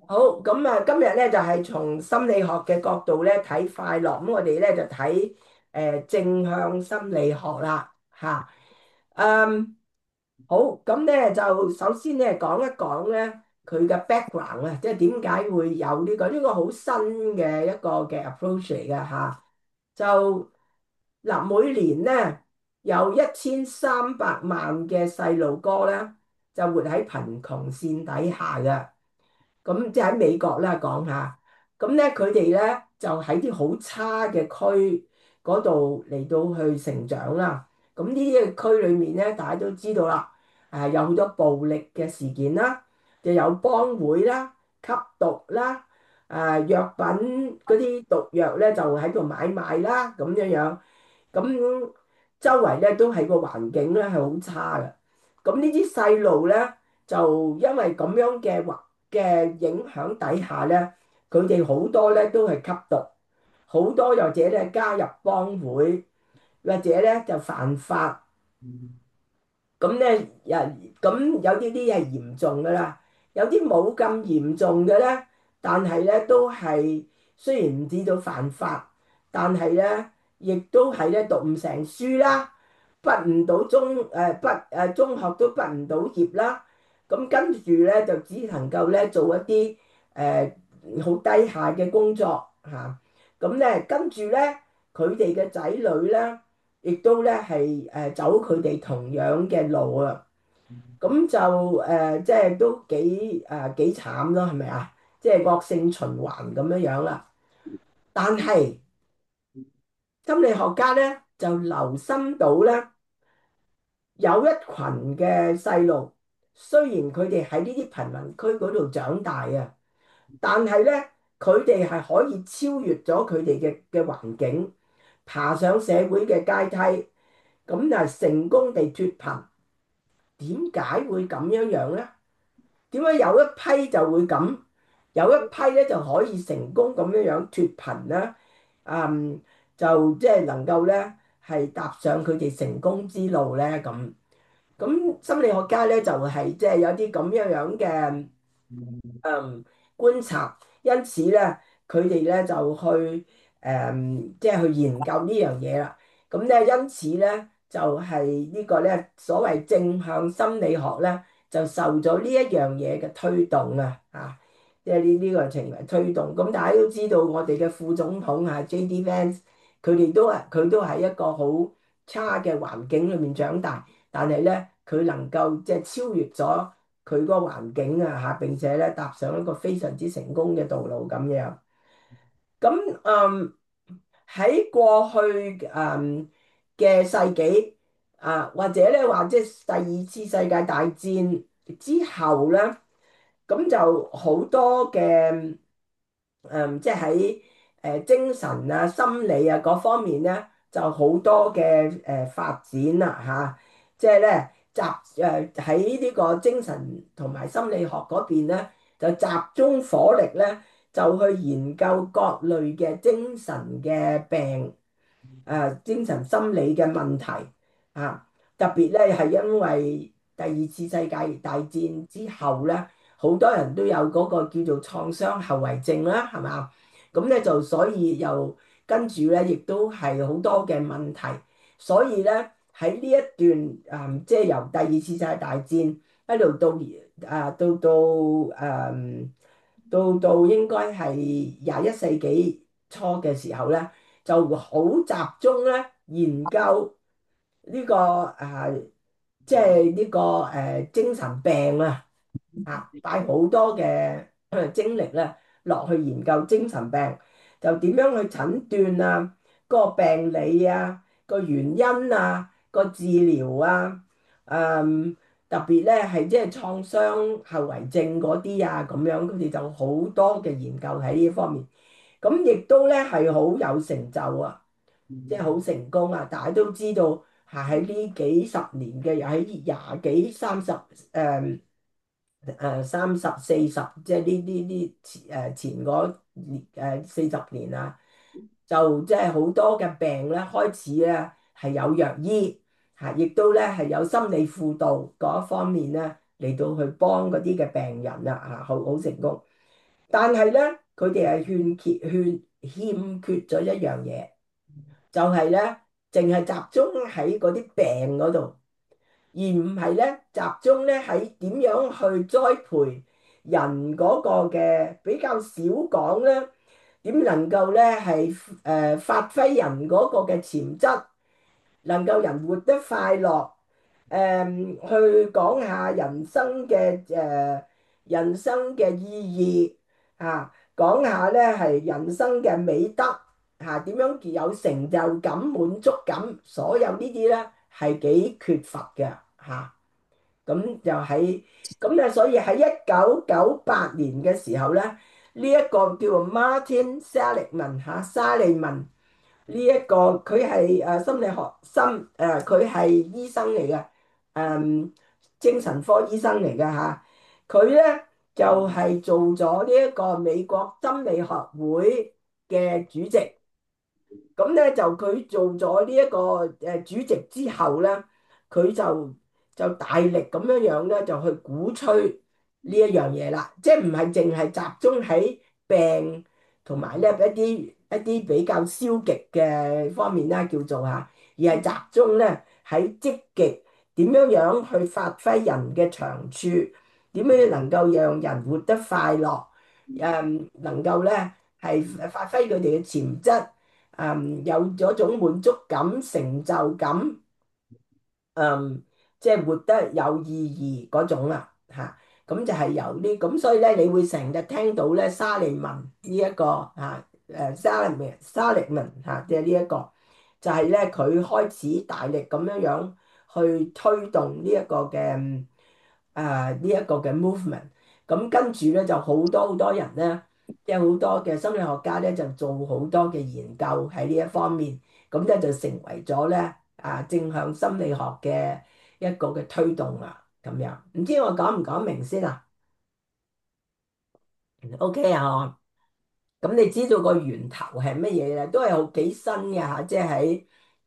好，咁啊，今日咧就係從心理學嘅角度咧睇快樂，咁我哋咧就睇正向心理學啦，吓，嗯，好，咁咧就首先咧講一講咧佢嘅 background 啊，即係點解會有呢個好新嘅一個嘅 approach 嚟嘅吓，就嗱每年咧有1300萬嘅細路哥咧就活喺貧窮線底下嘅。咁即係喺美國啦講下，咁咧佢哋咧就喺啲好差嘅區嗰度嚟到去成長啦。咁呢啲嘅區裏面咧，大家都知道啦，有好多暴力嘅事件啦，就有幫會啦、吸毒啦、藥品嗰啲毒藥咧就喺度買賣啦，咁樣樣。咁周圍咧都係個環境咧係好差嘅。咁呢啲細路咧就因為咁樣嘅影響底下咧，佢哋好多咧都係吸毒，好多或者咧加入幫會，或者咧就犯法。咁咧有啲係嚴重噶啦，有啲冇咁嚴重嘅咧，但係咧都係雖然唔至到犯法，但係咧亦都係咧讀唔成書啦，畢唔到中學都畢唔到業啦。咁跟住咧就只能夠咧做一啲好低下嘅工作嚇。咁咧跟住咧佢哋嘅仔女咧，亦都咧係走佢哋同樣嘅路啊。咁就即係都幾慘咯，係咪啊？即係惡性循環咁樣樣啦。但係心理學家咧就留心到咧，有一群嘅細路，雖然佢哋喺呢啲貧民區嗰度長大啊，但係咧佢哋係可以超越咗佢哋嘅環境，爬上社會嘅階梯，咁就成功地脫貧。點解會咁樣樣咧？點解有一批就會咁，有一批咧就可以成功咁樣樣脫貧咧？嗯，就即係能夠咧係踏上佢哋成功之路咧咁。咁心理學家咧就係即係有啲咁樣樣嘅觀察，因此咧佢哋咧就去即係去研究呢樣嘢啦。咁咧因此咧就係呢個咧所謂正向心理學咧就受咗呢一樣嘢嘅推動啊，即係呢個情為推動。咁大家都知道我哋嘅副總統J.D. Vance，佢都係一個好差嘅環境裏面長大，但係咧佢能夠即係超越咗佢嗰個環境並且咧踏上一個非常之成功嘅道路咁樣。咁喺過去嘅世紀或者咧話即係第二次世界大戰之後咧，咁就好多嘅即係喺精神心理嗰方面咧，就好多嘅發展啦即係咧喺呢個精神同埋心理學嗰邊咧，就集中火力咧，就去研究各類嘅精神嘅病，精神心理嘅問題啊，特別咧係因為第二次世界大戰之後咧，好多人都有嗰個叫做創傷後遺症啦，係嘛？咁咧就所以又跟住咧，亦都係好多嘅問題，所以咧喺呢一段即係由第二次世界大戰一路到到應該係21世紀初嘅時候咧，就好集中咧研究呢個即係呢個精神病擺好多嘅精力咧落去研究精神病，就點樣去診斷個病理個原因個治療嗯，特別咧係即係創傷後遺症嗰啲咁樣，佢哋就好多嘅研究喺呢一方面，咁亦都咧係好有成就即係好成功大家都知道喺呢幾十年嘅，又喺廿幾30、40、即係呢前嗰40年就即係好多嘅病咧開始咧係有藥醫亦都咧係有心理輔導嗰一方面咧嚟到去幫嗰啲嘅病人好好成功。 但係咧，佢哋係欠缺咗一樣嘢，就係咧，淨係集中喺嗰啲病嗰度，而唔係咧集中咧喺點樣去栽培人嗰個嘅，比較少講咧，點能夠咧係發揮人嗰個嘅潛質，能夠人活得快樂。去講下人生嘅意義啊，講下咧係人生嘅美德嚇，點樣有成就感、滿足感，所有呢啲咧係幾缺乏嘅嚇。咁就喺咁咧，所以喺1998年嘅時候咧，呢一個叫做 Martin Seligman 嚇，沙利文。呢一個佢係心理學佢係醫生嚟嘅，誒精神科醫生嚟嘅嚇。佢咧就係做咗呢一個美國心理學會嘅主席。咁咧就佢做咗呢一個主席之後咧，佢就大力咁樣樣咧就去鼓吹呢一樣嘢啦，即係唔係淨係集中喺病同埋咧一啲比較消極嘅方面啦，叫做嚇，而係集中咧喺積極點樣樣去發揮人嘅長處，點樣能夠讓人活得快樂，能夠咧係發揮佢哋嘅潛質。有咗種滿足感、成就感，即係活得有意義嗰種啦，嚇。咁就係由呢，咁所以咧，你會成日聽到咧沙利文呢一個沙利文嚇，即係呢一個，就係咧佢開始大力咁樣樣去推動呢一個嘅movement。咁跟住咧就好多好多人咧。即係好多嘅心理學家咧，就做好多嘅研究喺呢一方面，咁咧就成為咗咧正向心理學嘅一個嘅推動啦，咁樣。唔知我講唔講明先啊？OK 啊，咁你知道個源頭係乜嘢咧？都係好幾新嘅嚇，即係喺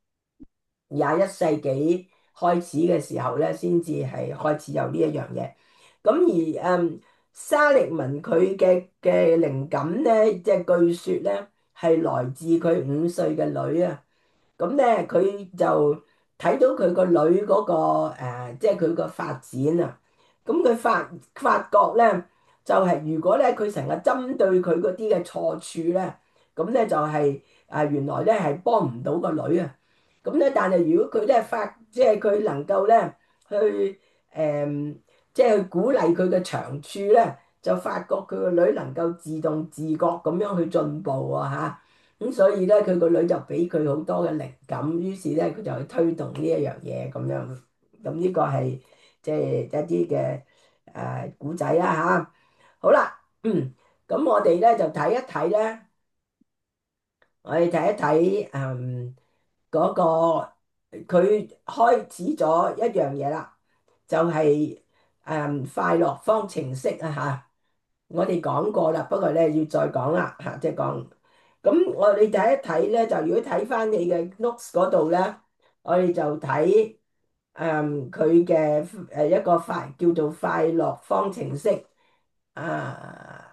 21世紀開始嘅時候咧，先至係開始有呢一樣嘢。咁而沙利文佢嘅靈感咧，即係據說咧係來自佢5歲嘅女啊。咁咧佢就睇到佢個女嗰個即係佢個發展啊。咁佢發覺咧，就係如果咧佢成日針對佢嗰啲嘅錯處咧，咁咧就係原來咧係幫唔到個女啊。咁咧，但係如果佢咧即係佢能夠咧去誒，即係去鼓勵佢嘅長處咧，就發覺佢個女能夠自動自覺咁樣去進步啊嚇。咁所以咧，佢個女就俾佢好多嘅靈感，於是咧佢就去推動呢一樣嘢咁樣。咁呢個係即係一啲嘅古仔啦嚇。好啦，咁我哋咧就睇一睇咧，我哋睇一睇嗰個佢開始咗一樣嘢啦，就係快樂方程式啊嚇。我哋講過啦，不過咧要再講啦嚇，即係講。咁我哋睇一睇咧，就如果睇翻你嘅 notes 嗰度咧，我哋就睇佢嘅一個叫做快樂方程式啊。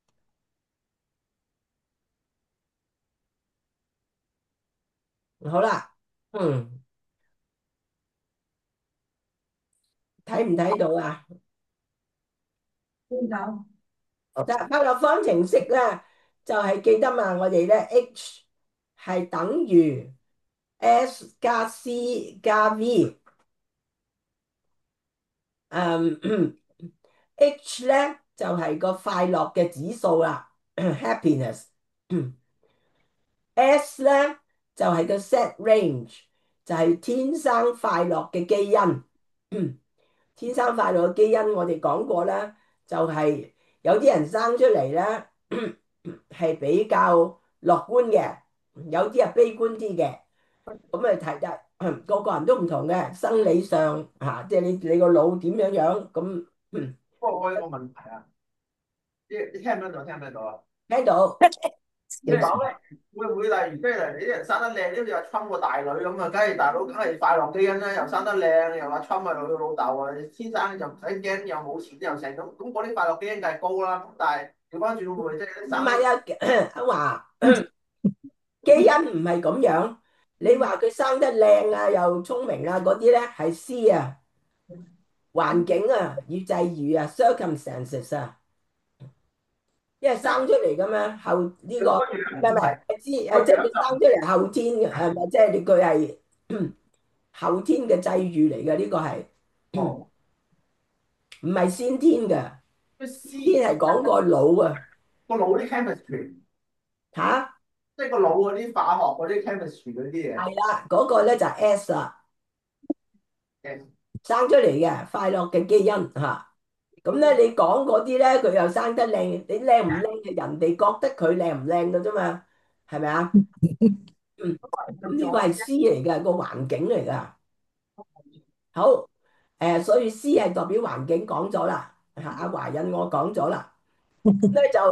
好啦，睇唔睇到啊？ 邊度？ 嗱，快樂方程式咧就係記得嘛，我哋咧 H 係等於 S 加 C 加 V，H 咧就係個快樂嘅指數啦，happiness。S 咧就係個 set range，就係天生快樂嘅基因。天生快樂嘅基因我哋講過啦，就係有啲人生出嚟咧係比較樂觀嘅，有啲係悲觀啲嘅。咁啊睇得個個人都唔同嘅，生理上嚇，即係你個腦點樣樣咁。 不過我有個問題啊，你聽唔聽到？聽唔聽到啊？ 聽到即係你講咧。 會唔會例如，譬如你啲人生得靚，好似阿春個大女咁啊，梗係大佬梗係快樂基因啦，又生得靚，又話春啊佢老豆啊，天生就唔使驚，又冇錢又成咁，咁嗰啲快樂基因梗係高啦。咁但係調翻轉會唔會即係啲生得唔係啊，阿華，基因唔係咁樣。你話佢生得靚啊，又聰明啊，嗰啲咧係 C 啊，環境啊與際遇啊 circumstances 啊，因為生出嚟噶嘛，後呢、個佢個樣唔係， 係知個即係佢生樣就出嚟後天嘅，係咪？即係你佢係後天嘅際遇嚟嘅，呢個係哦， 唔係先天嘅？ 個先 C 天係講個腦啊， 個腦啲 chemistry， 吓即係個腦嗰啲化學嗰啲 chemistry 嗰啲嘢。 係啦，嗰個咧就係 S 啦， 誒生出嚟嘅快樂嘅基因吓。咁咧你講嗰啲咧，佢又生得靚，你靚唔靚係人哋覺得佢靚唔靚嘅啫嘛，係咪啊？嗯，咁呢個係 C 嚟嘅，個環境嚟噶。好，所以 C 係代表環境講咗啦，阿華印我講咗啦。咧就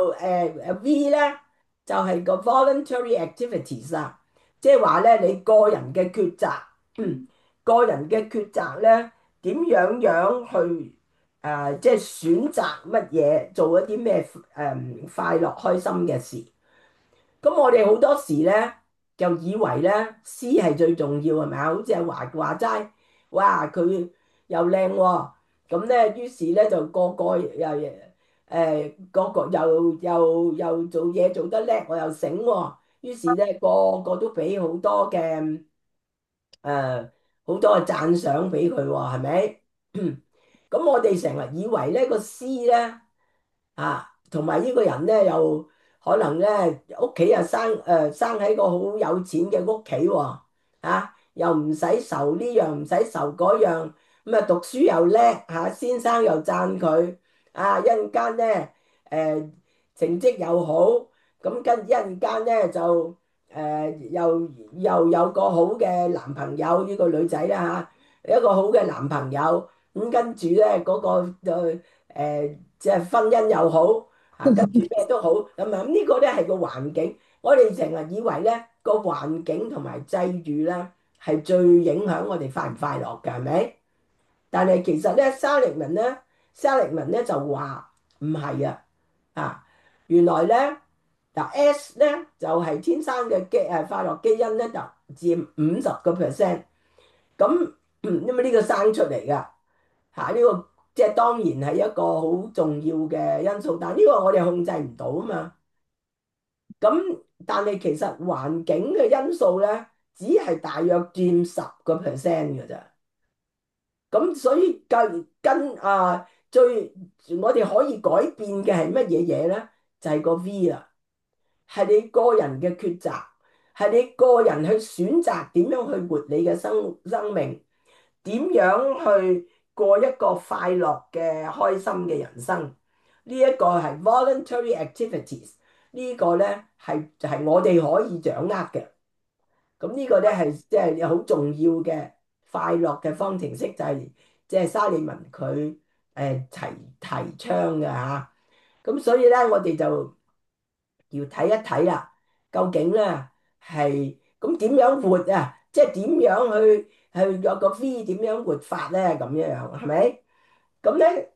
V 咧就係個 voluntary activities 啦，即係話咧你個人嘅抉擇，個人嘅抉擇咧點樣去即係選擇乜嘢，做一啲咩快樂開心嘅事。咁我哋好多時咧就以為咧 C 係最重要係咪啊？好似阿話齋，哇佢又靚喎，咁咧於是咧就個個又個個又做嘢做得叻，我又醒喎，於是咧個個都俾好多嘅好多嘅讚賞俾佢喎，係咪？咁我哋成日以為咧個 C 咧。同埋呢個人咧，又可能咧屋企又生喺個好有錢嘅屋企喎，又唔使愁呢樣，唔使愁嗰樣，咁啊讀書又叻先生又讚佢，一陣間咧成績又好，咁跟一陣間咧就又有個好嘅男朋友，呢個女仔啦一個好嘅男朋友，咁跟住咧嗰個就即係婚姻又好。跟住咩都好咁啊！呢個咧係個環境，我哋成日以為咧個環境同埋際遇咧係最影響我哋快唔快樂嘅，係咪？但係其實咧，沙利文咧就話唔係啊！啊，原來咧嗱 S 咧就係天生嘅快樂基因咧就佔50%，咁因為呢個生出嚟㗎呢個即係當然係一個好重要嘅因素，但係呢個我哋控制唔到啊嘛。咁但係其實環境嘅因素咧，只係大約佔10%嘅咋。咁所以最我哋可以改變嘅係乜嘢嘢咧？就係個 V 啦，係你個人嘅抉擇，係你個人去選擇點樣去活你嘅生命，點樣去過一個快樂嘅開心嘅人生。呢一個係 voluntary activities，呢個咧就係我哋可以掌握嘅。咁呢個咧係即係好重要嘅快樂嘅方程式，就係即係沙利文佢提倡嘅嚇。咁所以咧，我哋就要睇一睇啦，究竟咧係咁點樣活啊？即係點樣去有個 V 點樣活法咧？咁樣樣係咪？咁咧，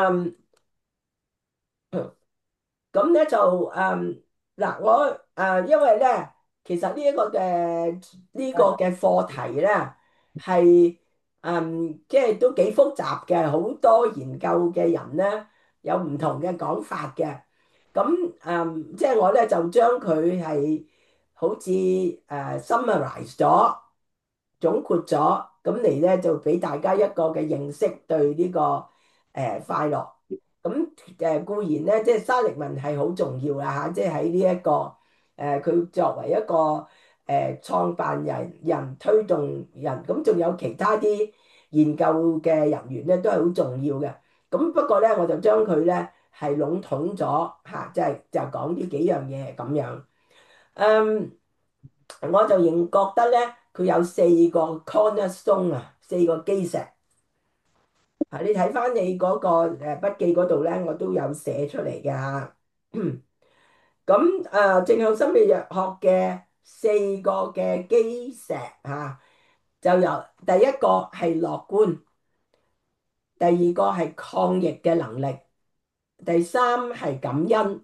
咁咧就嗱，我因為咧，其實呢個嘅課題咧係即係都幾複雜嘅，好多研究嘅人咧有唔同嘅講法嘅。咁即係我咧就將佢係好似summarize 咗。總括咗，咁嚟咧就俾大家一個嘅認識對呢個快樂。咁固然咧，即係沙利文係好重要啦嚇，即係喺呢一個佢作為一個創辦人推動人，咁仲有其他啲研究嘅人員咧都係好重要嘅。咁不過咧，我就將佢咧係籠統咗嚇，即係就講呢幾樣嘢咁樣。嗯。我就仍覺得咧，佢有4個 cornerstone 啊，4個基石。你睇翻你嗰個筆記嗰度咧，我都有寫出嚟嘅嚇。咁正向心理學嘅4個嘅基石就由第一個係樂觀，第二個係抗逆嘅能力，第三係感恩，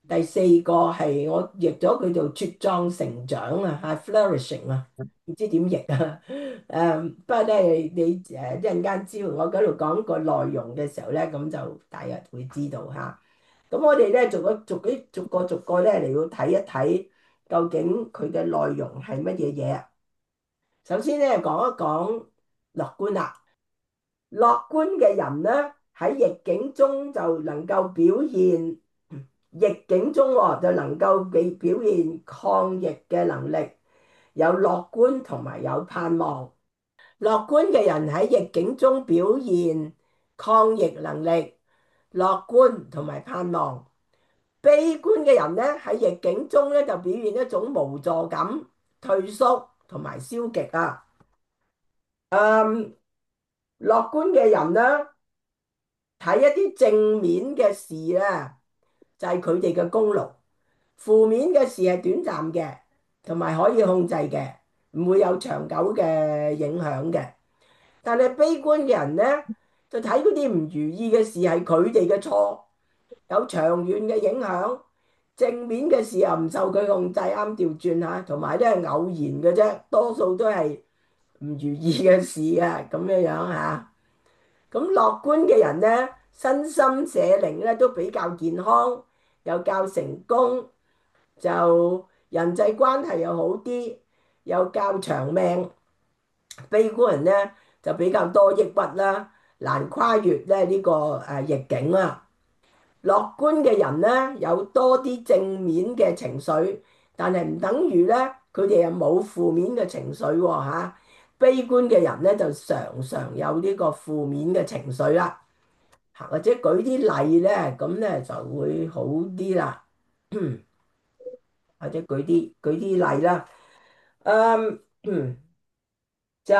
第四個係我譯咗佢做茁壯成長啊，係 flourishing 啊，唔知點譯啊。不過咧你一陣間知道我嗰度講個內容嘅時候咧，咁就大約會知道嚇。咁我哋咧逐個咧嚟到睇一睇，究竟佢嘅內容係乜嘢嘢。首先咧講一講樂觀啦。樂觀嘅人咧喺逆境中就能夠表現，逆境中就能夠表現抗逆嘅能力，有樂觀同埋有盼望。樂觀嘅人喺逆境中表現抗逆能力、樂觀同埋盼望。悲觀嘅人咧喺逆境中咧就表現一種無助感、退縮同埋消極啊。嗯，樂觀嘅人咧睇一啲正面嘅事咧，就係佢哋嘅功勞。負面嘅事係短暫嘅，同埋可以控制嘅，唔會有長久嘅影響嘅。但係悲觀嘅人咧，就睇嗰啲唔如意嘅事係佢哋嘅錯，有長遠嘅影響。正面嘅事又唔受佢控制，啱調轉嚇，同埋都係偶然嘅啫，多數都係唔如意嘅事啊，咁樣樣嚇。咁樂觀嘅人咧，身心社靈咧都比較健康，又較成功，就人際關係又好啲，又較長命。悲觀人咧就比較多抑鬱啦，難跨越咧呢個逆境啦。樂觀嘅人咧有多啲正面嘅情緒，但係唔等於咧佢哋又冇負面嘅情緒喎嚇。悲觀嘅人咧就常常有呢個負面嘅情緒啦。或者舉啲例咧，咁咧就會好啲啦。或者舉啲例啦。嗯，就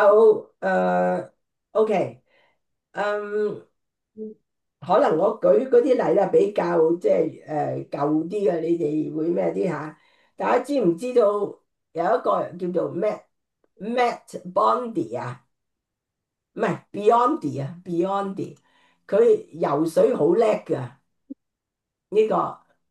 OK。嗯，可能我舉嗰啲例咧比較即係舊啲嘅，你哋會咩啲嚇？大家知唔知道有一個叫做 Matt Bondi 啊？唔係 Biondi 啊，Biondi，佢游水好叻㗎。呢個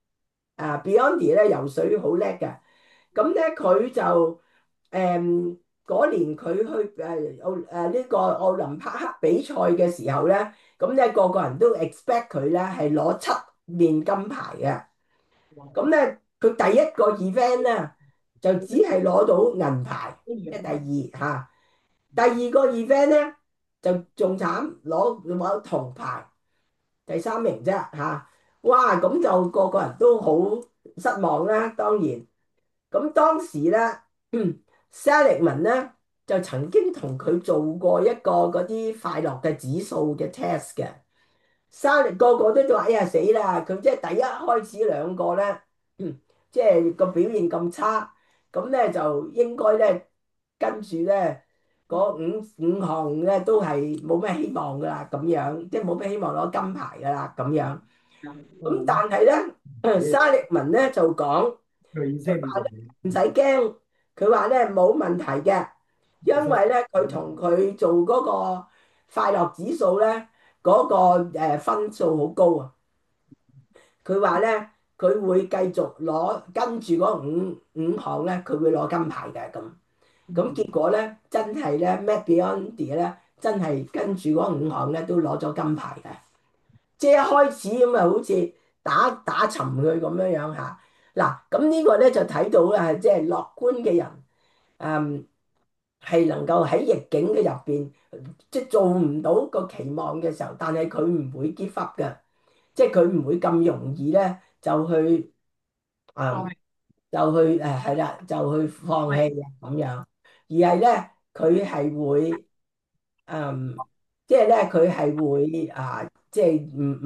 Biondi 咧游水好叻㗎。咁咧佢就誒嗰年佢去呢個奧林匹克比賽嘅時候咧，咁咧個個人都 expect 佢咧係攞7面金牌嘅。咁咧佢第一個 event 咧就只係攞到銀牌，即係第二嚇。第二個 event 咧就仲慘，攞銅牌，第3名啫嚇。哇！咁就個個人都好失望啦，當然。咁當時咧，Seligman 咧就曾經同佢做過一個嗰啲快樂嘅指數嘅 test 嘅。個個都話：哎呀死啦！佢即係第一開始兩個咧，即係個表現咁差，咁咧就應該咧跟住咧嗰五項咧都係冇咩希望噶啦，咁樣即係冇咩希望攞金牌噶啦，咁樣。咁但係咧，沙利文咧就講。唔使驚，佢話咧冇問題嘅，因為咧佢同佢做嗰個快樂指數咧嗰個分數好高啊。佢話咧佢會繼續攞跟住嗰五項咧，佢會攞金牌嘅咁。咁結果咧真係咧，Matt Biondi 咧真係跟住嗰5項咧都攞咗金牌嘅。即係一開始咁啊，好似打沉佢咁樣樣嚇。嗱，咁呢個咧就睇到啦，即係樂觀嘅人，係能夠喺逆境嘅入邊，即係做唔到個期望嘅時候，但係佢唔會 give up 嘅，即係佢唔會咁容易咧就去誒係啦，就去放棄嘅咁樣，而係咧佢係會。嗯，即係咧，佢係會即係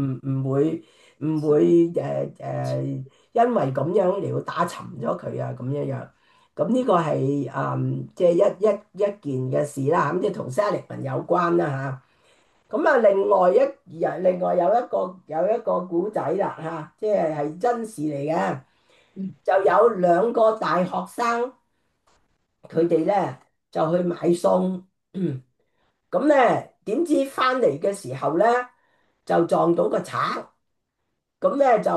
唔會因為咁樣嚟到打沉咗佢啊，咁樣樣。咁呢個係即係一件嘅事啦，咁即係同 Seligman 有關啦嚇。咁啊，另外有一個古仔啦嚇，即係真事嚟嘅，就有2個大學生，佢哋咧就去買餸。咁咧點知翻嚟嘅時候咧就撞到個賊， 咁咧就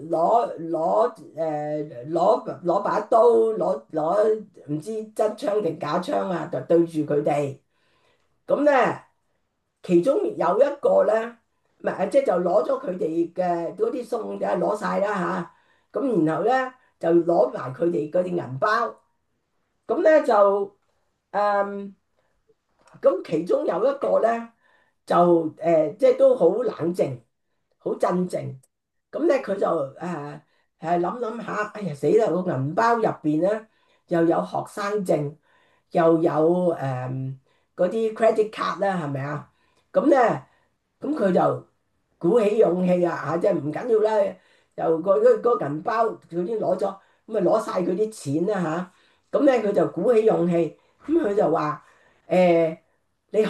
攞把刀，攞唔知真槍定假槍啊，就對住佢哋。咁咧其中有一個咧，唔係即係就攞咗佢哋嘅嗰啲餸，梗係攞晒啦嚇。咁然後咧就攞埋佢哋嗰啲銀包。咁咧就誒，咁其中有一個咧就即係都好冷靜，好鎮靜。咁咧佢就諗諗下，哎呀死啦！個銀包入邊咧又有學生證，又有嗰啲 credit card 啦，係咪啊？咁咧咁佢就鼓起勇氣啊！即係唔緊要啦，又個銀包佢已經攞咗，咁咪攞晒佢啲錢啦嚇。咁咧佢就鼓起勇氣，咁佢就話誒、你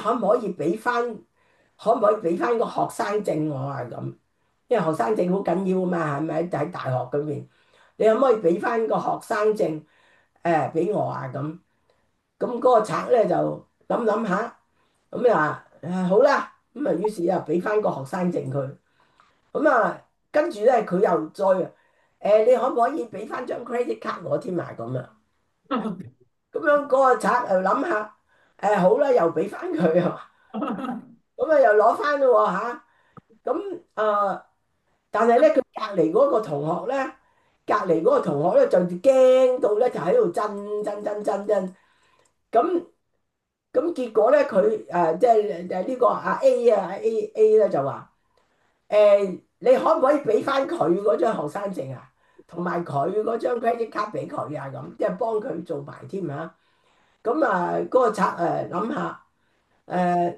可唔可以俾翻個學生證我啊？咁因為學生證好緊要啊嘛，係咪喺大學嗰邊？你可唔可以俾翻個學生證俾我啊？咁嗰個賊咧就諗諗下，咁又話好啦，咁啊於是又俾翻個學生證佢。咁啊跟住咧佢又再你可唔可以俾翻張 credit card 我添啊？咁啊咁樣嗰個賊又諗下，好啦，又俾翻佢啊，咁啊又攞翻咯喎嚇。咁但係咧，佢隔離嗰個同學咧，就驚到咧，就喺度震。咁結果咧，佢即係呢個阿 A 啊，A 咧就話你可唔可以俾翻佢嗰張學生證啊，同埋佢嗰張 credit card 俾佢啊？咁即係幫佢做埋添嚇。咁嗰個賊諗下誒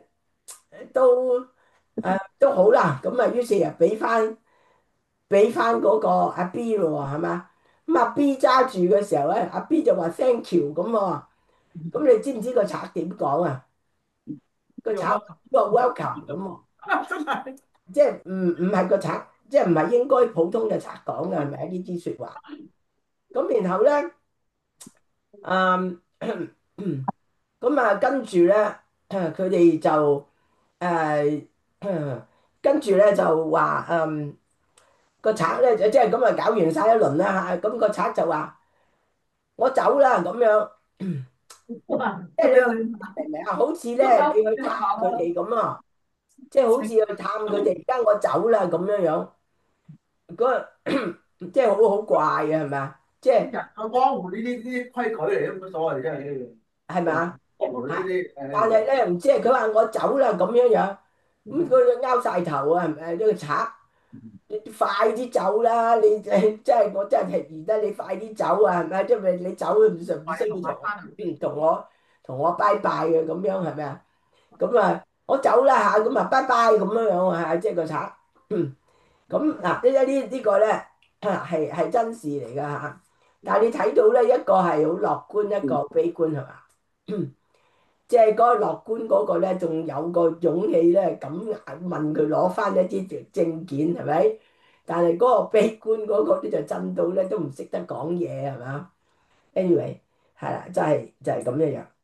都好啦。咁啊，於是啊俾翻嗰個阿 B 咯喎，係嘛？咁阿 B 揸住嘅時候咧，阿 B 就話 thank you 咁喎。咁你知唔知個賊點講啊？個賊話welcome 咁喎， 真係即係唔係個賊，即係唔係應該普通嘅賊講嘅係咪呢啲説話？咁然後咧，嗯咁啊跟住咧，佢哋就誒跟住咧就話個賊咧就即係咁啊搞完晒一輪啦嚇，咁個賊就話我走啦咁樣。即係你話明唔明啊？好似咧你去探佢哋咁啊，即係好似去探佢哋，而家我走啦咁樣樣，嗰個即係好怪嘅係咪啊？即係人個江湖呢啲規矩嚟，都冇乜所謂啫。 係咪啊？ 江湖呢嚇！ 啲但係咧唔知係佢話我走啦咁樣樣，咁佢就拗晒頭啊！係咪呢個賊？你快啲走啦！你我真係而得你快啲走啊！係咪？因為你走唔需要同埋翻嚟。 同我拜拜嘅咁樣係咪啊？咁啊，我走啦嚇，咁啊，拜拜咁樣樣啊，即係個賊。咁嗱，呢個咧係真事嚟㗎嚇。但係你睇到咧，一個係好樂觀，一個悲觀係嘛？即係嗰個樂觀嗰個咧，仲有個勇氣咧，咁問佢攞翻一啲證件係咪？但係嗰個悲觀嗰個咧就震到咧都唔識得講嘢係嘛？Anyway 係啦，就係咁樣樣。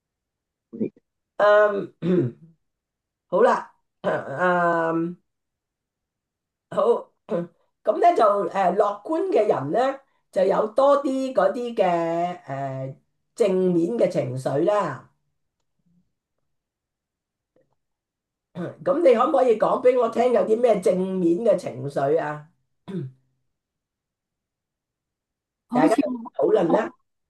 嗯，好啦，好，咁咧就樂觀嘅人咧就有多啲嗰啲嘅正面嘅情緒啦。咁你可唔可以講俾我聽有啲咩正面嘅情緒啊？大家好似討論好啦。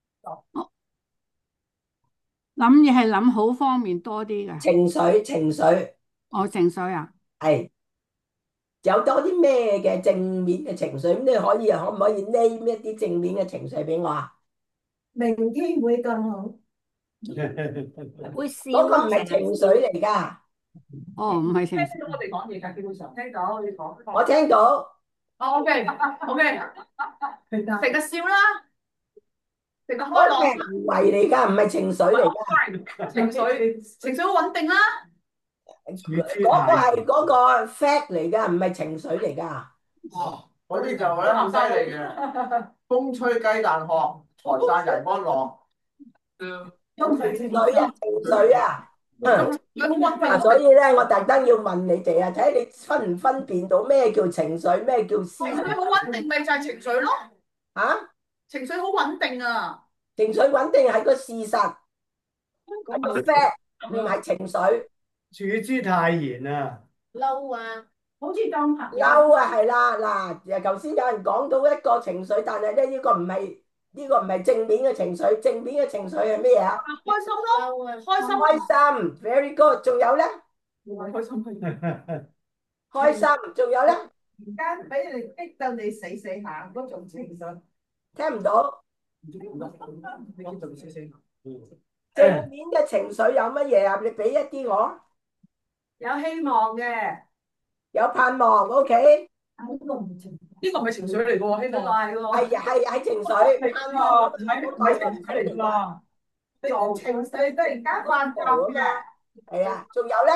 諗嘢係諗好方面多啲嘅， 情緒我情緒啊， 係有多啲咩嘅正面嘅情緒？咁你可唔可以 name 一啲正面嘅情緒俾我啊？ 明天會更好。 會笑嗰個唔咯，成係情緒日笑。 嚟㗎。 哦，唔係情緒， 聽到我哋講嘢㗎，基本上聽到你講。 我聽到哦，OK，OK，成日笑啦，成日開嗰個朗， 係行為嚟㗎，唔係情緒嚟㗎。 情緒好穩定啦。 嗰個係嗰個 fact 嚟㗎，唔係情緒嚟㗎。 哦，嗰啲就咧好犀利嘅，風吹雞蛋殼，財散人安樂。 情緒啊，情緒啊， 嗯佢好穩啊， 定。 所以咧，我特登要問你哋啊，睇下你分唔分辨到咩叫情緒，咩叫思情緒想好穩定，咪就係情緒咯。 啊？ 情緒好穩定啊！ 情緒穩定係個事實，係個 fact，唔係情緒。 處之泰然啊！ 嬲啊！ 好似當朋友。 嬲啊，係啦，嗱，頭先有人講到一個情緒，但係咧呢個唔係正面嘅情緒，正面嘅情緒係咩啊？ 開心咯，開心開心，very good。仲有咧， 開心係開心，仲有咧， 而家俾你逼到你死下嗰種情緒。 聽唔到。 嗯正面嘅情緒有乜嘢啊？你俾一啲我， 有希望嘅。 有盼望，OK， 呢個唔情， 呢個唔係情緒嚟嘅喎，希呢個望係喎。 係情緒，盼望唔係情緒嚟㗎。 做情緒突然間發作嘅。 係啊，仲有咧，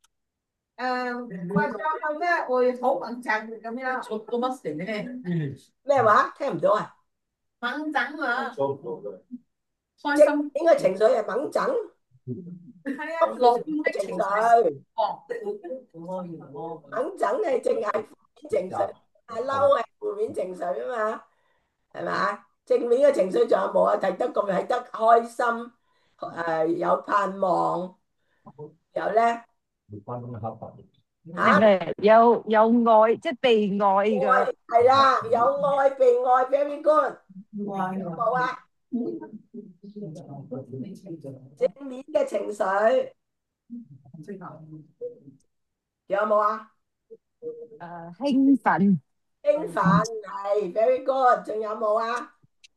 發作後咧會好穩陣咁樣。 做個乜事咧？ 咩話？聽唔到啊？ 穩陣啊！ 正開心面嘅情緒係猛整， 係啊， 樂觀的情情緒。 緒， 哦， 猛整係淨係負面情緒，係嬲係負面情緒啊嘛，係咪？正面嘅情緒仲有冇啊？睇得咁係得開心，有盼望，有咧嚇。 有愛，即係被愛愛嘅。 係啦，有愛被愛，very good。有冇啊？正面嘅情緒有冇啊？ 興奮。 興奮係 very good。仲有冇啊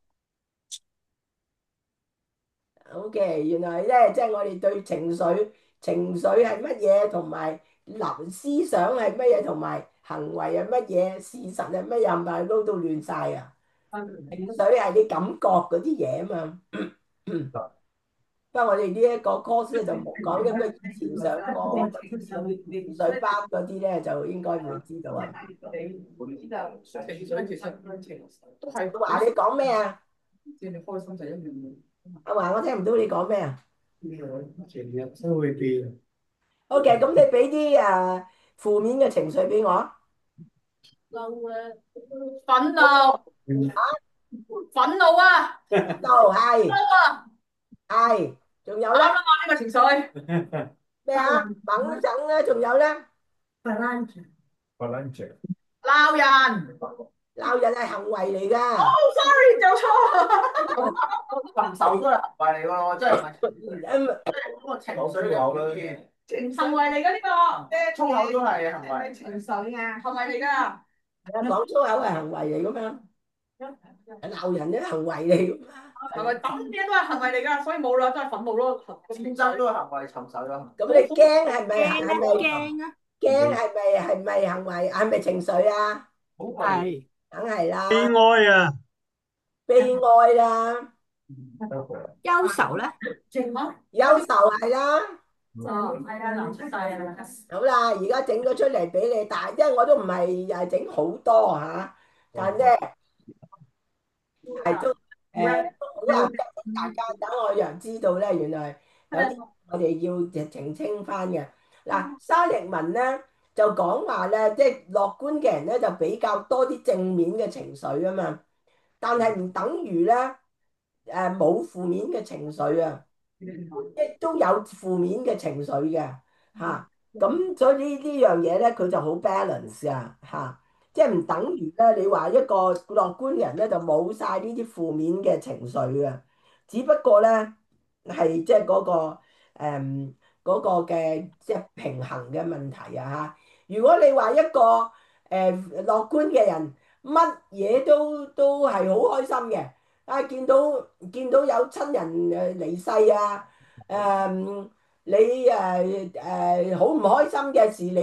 ？OK，原來咧，即係我哋對情緒係乜嘢，同埋思想係乜嘢，同埋行為係乜嘢，事實係乜嘢，係咪撈到亂晒啊？情緒係你感覺嗰啲嘢啊嘛。不過我哋呢一個 course 咧就冇講，因為以前上過情緒班嗰啲咧就應該會知道啊。 情緒其實都係阿華你講咩啊？ 只係開心就一樣嘢。 阿華我聽唔到你講咩啊成日都會變。 ？OK，咁你俾啲負面嘅情緒俾我。 嬲啊！憤怒，憤怒啊！ 就係嬲啊！ 係，仲有咧啱啊嘛，呢個情緒。 咩啊？猛整咧，仲有咧法蘭克。 鬧人。 鬧人係行為嚟㗎。 sorry，做錯。禽獸都係行為嚟㗎喎，真係唔係嗰個情緒嘅表現。行為嚟㗎呢個，粗口都係行為。 情緒啊！ 行為嚟㗎。 講粗口係行為嚟㗎嘛？鬧人咧行為嚟㗎嘛？ 係咪抌嘢都係行為嚟㗎？所以冇啦，都係憤怒咯。戰爭都係行為，尋仇都係行為。 咁你驚係咪驚啊係咪驚啊， 驚係咪行為係咪情緒啊？ 係梗係啦， 悲哀啊！ 悲哀啦， 憂愁咧， 靜咯。 憂愁係啦。 係啊，流出晒啦。 好啦，而家整咗出嚟俾你，但係因為我都唔係整好多嚇，但係咧係都都好啊，大家等我又知道咧，原來有啲我哋要澄清翻嘅。嗱，沙利文咧就講話咧，即係樂觀嘅人咧就比較多啲正面嘅情緒啊嘛，但係唔等於咧冇負面嘅情緒啊，即係都有負面嘅情緒嘅嚇。咁所以呢樣嘢咧，佢就好 balance 啊嚇，即係唔等於咧，你話一個樂觀人咧就冇晒呢啲負面嘅情緒嘅，只不過咧係即係嗰個嘅即係平衡嘅問題啊嚇。如果你話一個樂觀嘅人，乜嘢都係好開心嘅，啊見到有親人離世啊，誒、你好唔開心嘅事，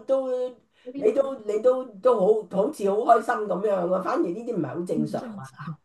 你都好似好開心咁樣啊！反而呢啲唔係好正常啊。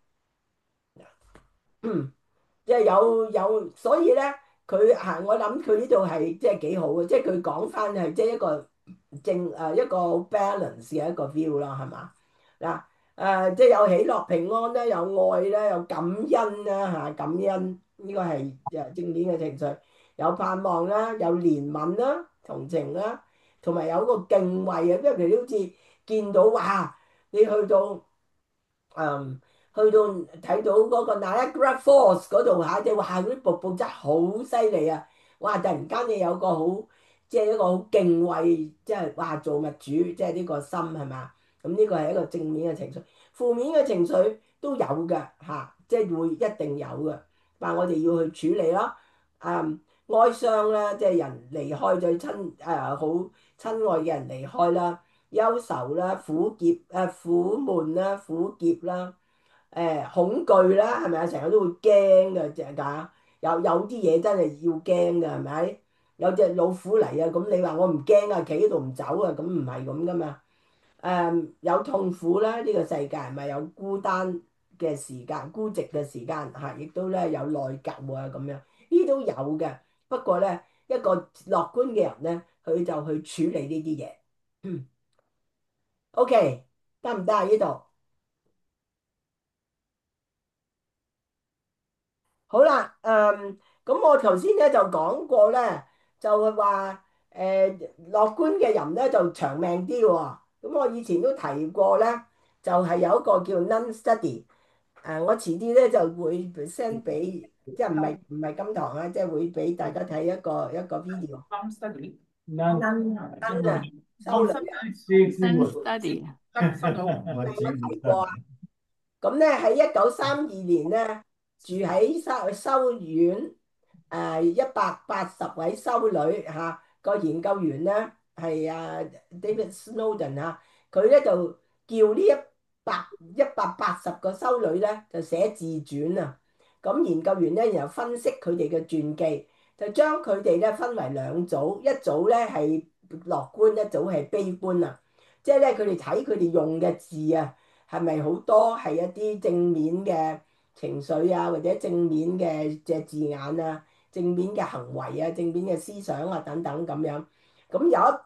嗯，即係所以咧，我諗佢呢度係即係幾好嘅，即係佢講翻係即係一個 balance 嘅一個 view 啦，係嘛？嗱即係有喜樂平安啦，有愛啦，有感恩啦嚇，感恩呢個係正面嘅情緒。 有盼望啦，有憐憫啦，同情啦，同埋有一個敬畏啊，因為佢哋好似見到哇，你去到嗯，去到睇到嗰個 Niagara Falls 嗰度嚇，即係哇嗰啲瀑布真係好犀利啊！哇，突然間你有個好即係一個好敬畏，即係哇造物主，即係呢個心係嘛？咁呢個係一個正面嘅情緒，負面嘅情緒都有嘅嚇，即係會一定有嘅，但係我哋要去處理咯。哀傷啦，即係人離開咗好親愛嘅人離開啦。憂愁啦、苦悶啦、苦澀啦、恐懼啦，係咪啊？成日都會驚嘅，隻㗎。有啲嘢真係要驚嘅，係咪？有隻老虎嚟啊，咁你話我唔驚啊，企喺度唔走啊，咁唔係咁噶嘛。有痛苦啦，呢個世界係咪有孤單嘅時間、孤寂嘅時間嚇，亦都咧有內疚啊咁樣，呢都有嘅。不過咧，一個樂觀嘅人咧，佢就去處理呢啲嘢。OK，得唔得啊？呢度好啦，咁我頭先咧就講過咧，就係話樂觀嘅人咧就長命啲喎。咁我以前都提過咧，就係有一個叫 Nun Study，我遲啲咧就會 send 俾，即係唔係今堂啊，即係會俾大家睇一個 video。 Farm study， 嗱， 真啊，修女啊， 新 study 我有冇睇過啊？ 知唔得？ 咁咧喺1932年咧，住喺修院180位修女嚇，個研究員咧係David Snowden 嚇，佢咧就叫呢180個修女咧就寫自傳啊。咁研究員咧然後分析佢哋嘅傳記，就將佢哋咧分為兩組，一組咧係樂觀，一組係悲觀啊。即係咧佢哋睇佢哋用嘅字啊。係咪好多係一啲正面嘅情緒啊，或者正面嘅字眼啊，正面嘅行為啊，正面嘅思想啊等等咁樣。咁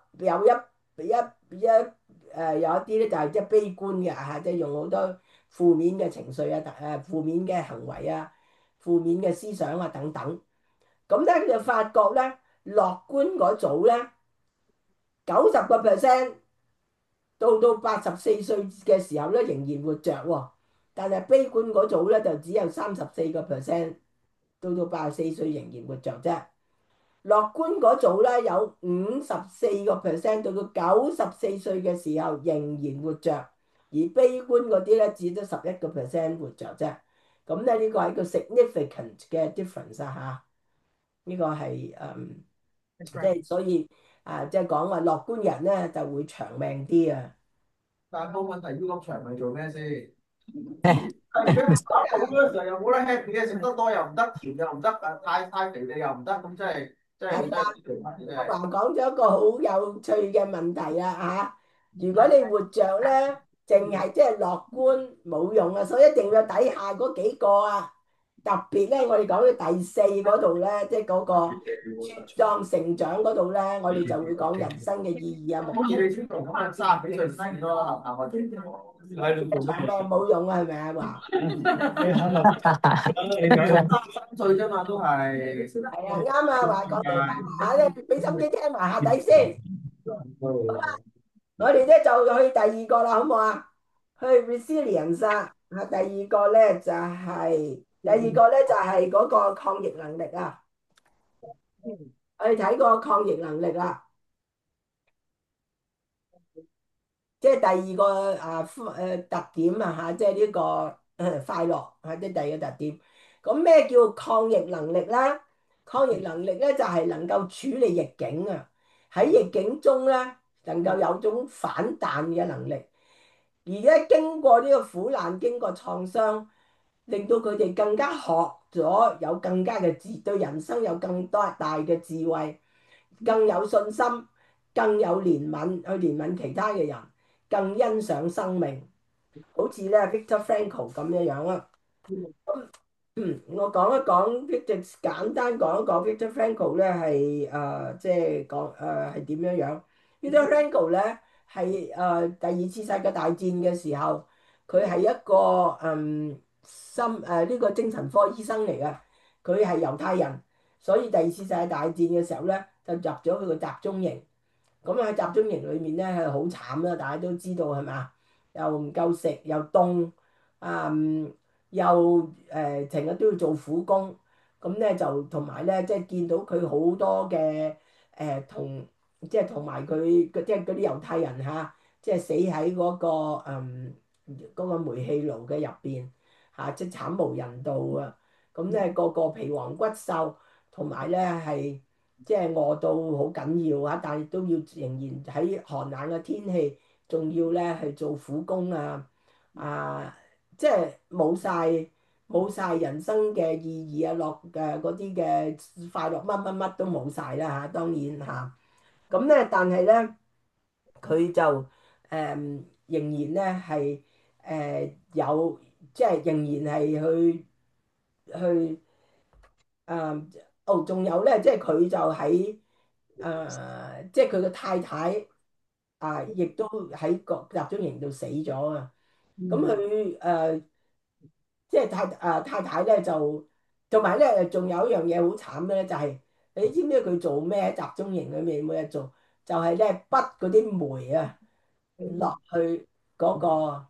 有一啲咧就係即係悲觀嘅嚇，即係用好多負面嘅情緒啊，負面嘅行為啊，負面嘅思想啊等等。咁咧就發覺咧，樂觀嗰組咧90%。到84歲嘅時候咧，仍然活着喎。但係悲觀嗰組咧，就只有34%，到84歲仍然活着啫。樂觀嗰組咧，有54%，到94歲嘅時候仍然活着，而悲觀嗰啲咧，只得11%活着啫。咁咧呢個係一個 significant 嘅 difference 啊嚇。呢個係即係所以即係講話樂觀人咧就會長命啲啊。 但係冇問題，要咁長命做咩先？係佢打後嗰陣時候又冇得 happy 嘅，食得多又唔得，甜又唔得，太肥膩又唔得，咁真係阿華講咗一個好有趣嘅問題啊嚇！如果你活着咧，淨係即係樂觀冇用啊，所以一定要底下嗰幾個啊。特別咧，我哋講到第四嗰度咧，即係嗰個茁壯成長嗰度咧，我哋就會講人生嘅意義啊、目好似標。 你先同咁啊，30幾歲先咯，我喺度做乜？ 長命冇用啊，係咪啊華？ 你喺度，你講 33歲啫嘛，都係。 係啊，啱啊，華講得啱啊，你俾心機聽埋下底先。我哋咧就去第二個啦，好唔好啊？去 resilience 啊，第二個咧就係嗰個抗逆能力啊。我哋睇個抗逆能力啦，即係第二個特點啊嚇，即係呢個快樂嚇，即係第二個特點。咁咩叫抗逆能力咧？抗逆能力咧就係能夠處理逆境啊，喺逆境中咧能夠有種反彈嘅能力。而咧經過呢個苦難，經過創傷，令到佢哋更加學咗，有更加嘅對人生有更多大嘅智慧，更有信心，更有憐憫，去憐憫其他嘅人，更欣賞生命，好似咧 Victor Frankl 咁樣樣啊。我講一講 Victor，簡單講一講 Victor Frankl 咧係即係講係點樣樣。Victor Frankl 咧係第二次世界大戰嘅時候，佢係一個呢個精神科醫生嚟嘅，佢係猶太人， 所以第二次世界大戰嘅時候咧，就入咗去個集中營。咁喺集中營裏面咧係好慘啦，大家都知道係嘛？又唔夠食，又凍，啊、又成日都要做苦工。咁咧就同埋咧，即係見到佢好多嘅同，即係同埋佢即係嗰啲猶太人嚇，即係死喺嗰個煤氣爐嘅入邊嚇，即係慘無人道啊！咁咧個個皮黃骨瘦，同埋咧係即係餓到好緊要啊！但係都要仍然喺寒冷嘅天氣，仲要咧去做苦工啊！即係冇晒人生嘅意義啊，樂嘅嗰啲嘅快樂乜乜乜都冇晒啦嚇，當然嚇。咁咧，但係咧佢就仍然咧係有，即係仍然係去哦，仲有咧，即係佢就喺即係佢嘅太太亦都喺個集中營度死咗啊！咁佢即係太太咧就，同埋咧仲有一樣嘢好慘咧，就係你知唔知佢做咩喺集中營裏面每日做？就係咧滗嗰啲煤啊落去嗰個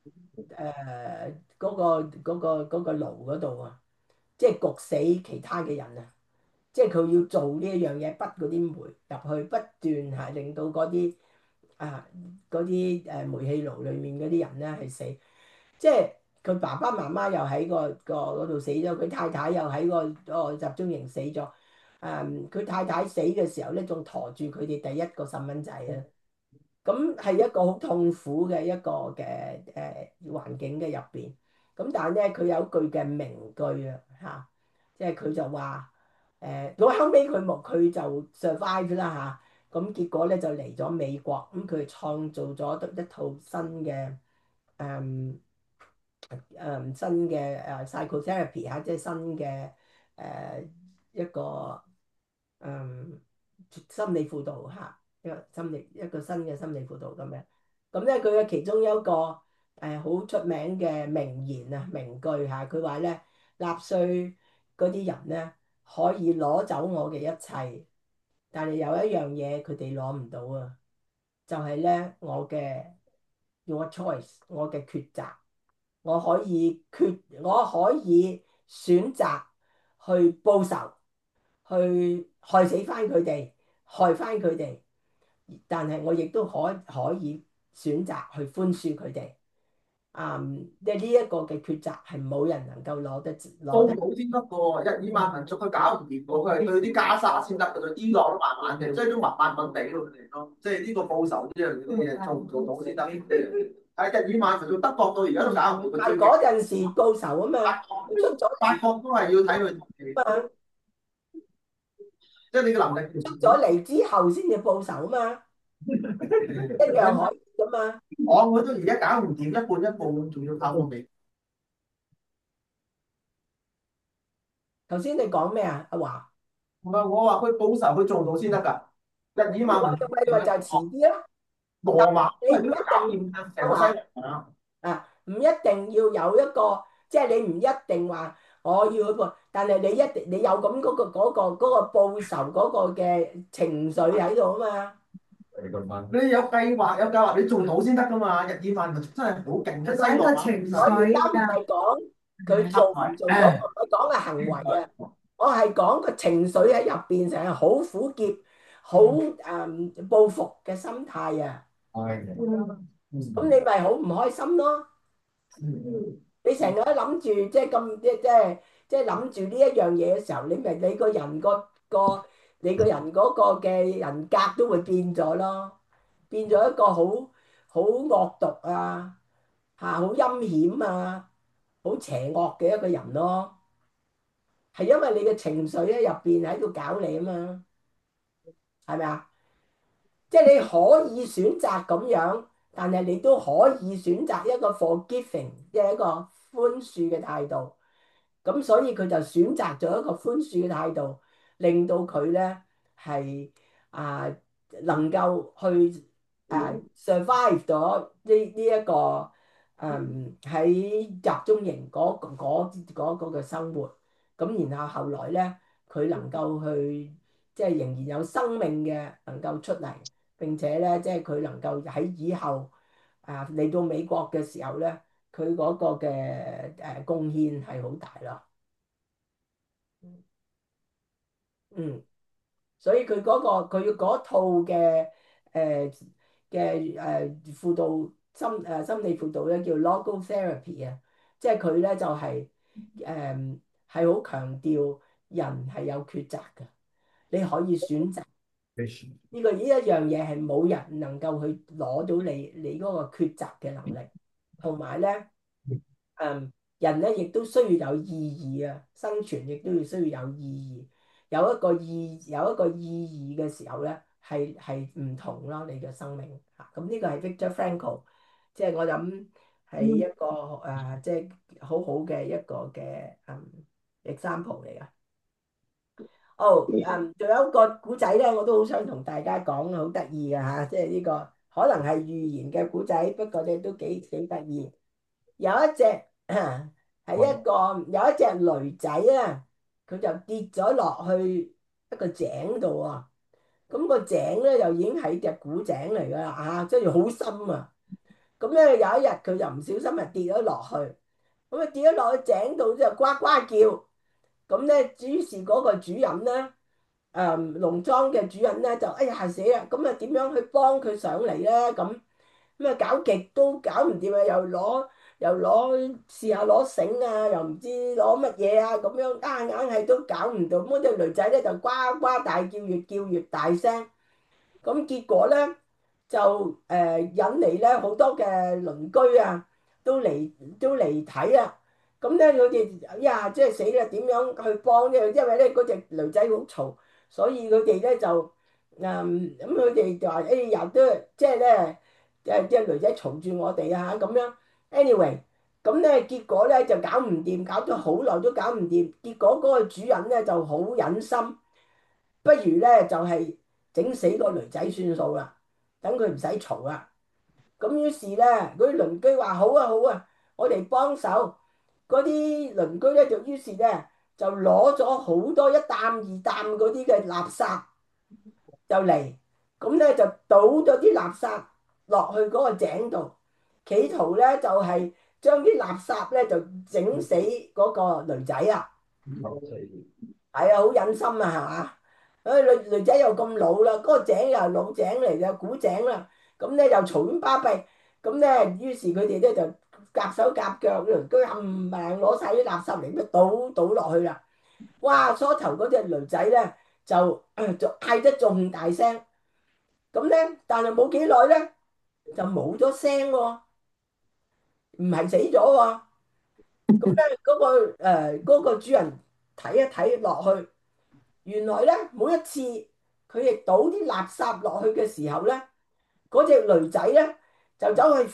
嗰個爐嗰度啊，即係焗死其他嘅人啊！即係佢要做呢一樣嘢，滗嗰啲煤入去，不斷係令到啊嗰啲煤氣爐裡面嗰啲人咧係死。即係佢爸爸媽媽又喺個嗰度死咗，佢太太又喺個集中營死咗。佢太太死嘅時候咧，仲馱住佢哋第一個細蚊仔啊！咁係一個好痛苦嘅一個嘅環境嘅入邊。咁但係咧，佢有一句嘅名句啊嚇，即係佢就話咁後尾佢就 survive 啦嚇。咁結果咧就嚟咗美國，咁佢創造咗一套新嘅誒新嘅psychotherapy 嚇，即係新嘅誒一個誒心理輔導嚇。一個新嘅心理輔導咁樣。咁咧佢嘅其中一個好出名嘅名言啊名句嚇，佢話咧納粹嗰啲人咧可以攞走我嘅一切，但係有一樣嘢佢哋攞唔到啊，就係咧我嘅 your choice，我嘅抉擇，我可以選擇去報仇，去害死翻佢哋，害翻佢哋。但係我亦都可以選擇去寬恕佢哋。即係呢一個嘅抉擇係冇人能夠攞得。 到冇先得嘅喎，日耳曼民族佢搞唔掂喎，佢係對啲加沙先得嘅啫，伊朗都慢慢嘅，即係都慢慢地咯佢哋咯，即係呢個報仇呢樣嘢做唔做到先得。係日耳曼民族德國到而家都搞唔掂。 但係嗰陣時報仇啊嘛，出咗法國都係要睇佢， 嘛， 即係你嘅能力。 出咗嚟之後先至報仇啊嘛，一樣可以噶嘛。 我都而家搞唔掂，一半一半，仲要靠我哋。 頭先你講咩啊？阿華， 唔係我話佢報仇，佢做到先得㗎。日耳曼民族咪就遲啲咯。 羅馬你唔一搞掂定成個西洋啊！ 唔一定要有一個，即係你唔一定話我要去報，但係你有咁嗰個報仇嗰個嘅情緒喺度啊嘛。 你有計劃，你做到先得㗎嘛！日耳曼民族真係好勁，即係西羅馬。 我而家唔係講佢做唔做到，我講嘅行為啊，我係講個情緒喺入邊成日好苦澀，好報復嘅心態啊。咁你咪好唔開心咯？你成日都諗住即係咁即係諗住呢一樣嘢嘅時候，你個人你個人嗰個嘅人格都會變咗咯，變咗一個好惡毒啊好陰險啊，好邪惡嘅一個人咯。係因為你嘅情緒喺入邊喺度搞你啊嘛，係咪啊？即係你可以選擇咁樣，但係你都可以選擇一個 forgiving，即係一個寬恕嘅態度。咁所以佢就選擇咗一個寬恕嘅態度，令到佢咧係啊能夠去survive 咗呢一個喺集中營嗰個嘅生活。咁然後後來咧， 佢能夠去即係仍然有生命嘅能夠出嚟，並且咧即係佢能夠喺以後嚟到美國嘅時候咧，佢嗰個嘅貢獻係好大咯。嗯。所以佢嗰套嘅誒輔導心理輔導咧叫 logotherapy 啊，即係佢咧就係好強調人係有抉擇嘅，你可以選擇呢一樣嘢係冇人能夠去攞到你嗰個抉擇嘅能力，同埋咧人咧亦都需要有意義啊，生存亦都要需要有意義。有一個意義嘅時候咧，係唔同咯，你嘅生命嚇。咁呢個係 Viktor Frankl，即係我諗係一個即係好好嘅一個嘅example 嚟噶。哦，仲有一個古仔咧，我都好想同大家講，好得意嘅嚇，即係呢個可能係寓言嘅古仔，不過咧都幾得意。有一隻有一隻驢仔啊，佢就跌咗落去一個井度啊。咁個井咧又已經係隻古井嚟噶啦，即係好深啊。咁咧有一日佢就唔小心啊跌咗落去，咁啊跌咗落去井度就呱呱叫。咁咧於是嗰個主人咧，農莊嘅主人咧就哎呀死啦！咁啊點樣去幫佢上嚟咧？咁啊搞極都搞唔掂啊！又攞試下攞繩啊，又唔知攞乜嘢啊，咁樣硬係都搞唔到。咁隻女仔咧就呱呱大叫，越叫越大聲。咁結果咧就引嚟咧好多嘅鄰居啊，都嚟睇啊。咁咧佢哋哎呀，即係死啦！點樣去幫咧？因為咧嗰隻女仔好嘈，所以佢哋咧就咁佢哋就話誒呀都即係咧隻女仔嘈住我哋啊咁樣。anyway，咁咧結果咧就搞唔掂，搞咗好耐都搞唔掂。結果嗰個主人咧就好忍心，不如咧就係整死個女仔算數啦，等佢唔使嘈啦。咁於是咧嗰啲鄰居話好啊好啊，我哋幫手。嗰啲鄰居咧就於是咧就攞咗好多一擔二擔嗰啲嘅垃圾就嚟，咁咧就倒咗啲垃圾落去嗰個井度，企圖咧就係將啲垃圾咧就整死嗰個女仔啊！係啊，好忍心啊，係嘛？女仔又咁老啦，嗰個井又係老井嚟嘅，古井啦。咁咧又嘈喧巴閉，咁咧於是佢哋咧就夾手夾腳，鄰居冚唪唥攞晒啲垃圾嚟，咩倒落去啦。哇！初頭嗰隻女仔咧就嗌得仲大聲，咁咧但係冇幾耐咧就冇咗聲喎，唔係死咗喎。咁咧嗰個主人睇一睇落去。原來咧，每一次佢哋倒啲垃圾落去嘅時候咧，嗰隻驢仔咧就走去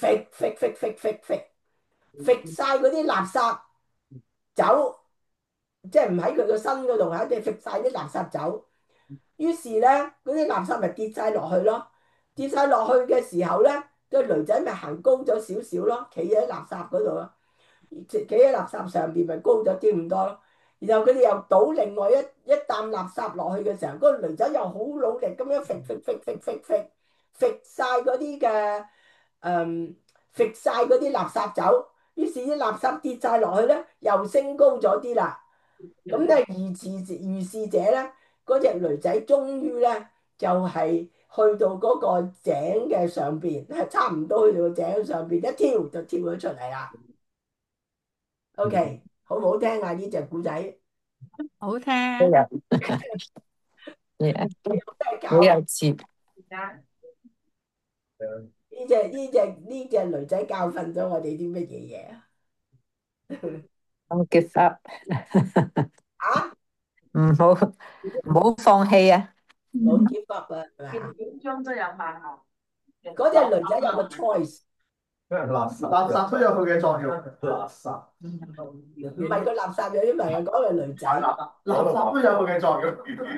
揈晒嗰啲垃圾走，即係唔喺佢個身嗰度嚇，即係揈晒啲垃圾走。於是咧，嗰啲垃圾咪跌晒落去咯。跌晒落去嘅時候咧，個驢仔咪行高咗少少咯，企喺垃圾嗰度咯。企喺垃圾上邊咪高咗啲咁多咯，然後佢哋又倒另外一擔垃圾落去嘅時候，嗰個女仔又好努力咁樣揈晒嗰啲嘅揈晒嗰啲垃圾走，於是啲垃圾跌晒落去咧，又升高咗啲啦。咁咧如是者咧，嗰隻女仔終於咧就係去到嗰個井嘅上邊，差唔多去到個井上邊，一跳就跳咗出嚟啦。OK，好唔好聽啊？呢隻古仔好聽。 都有嘢，好真係教有趣。 呢隻女仔教訓咗我哋啲乜嘢嘢啊？ Don't give up， 啊， 唔好放棄啊！ 冇 give up 啊，係咪啊？ 點鐘都有飯盒。 嗰隻女仔有個 choice， 垃圾都有佢嘅作用。垃圾唔係個垃圾有啲人係講係女仔， 垃圾都有佢嘅作用，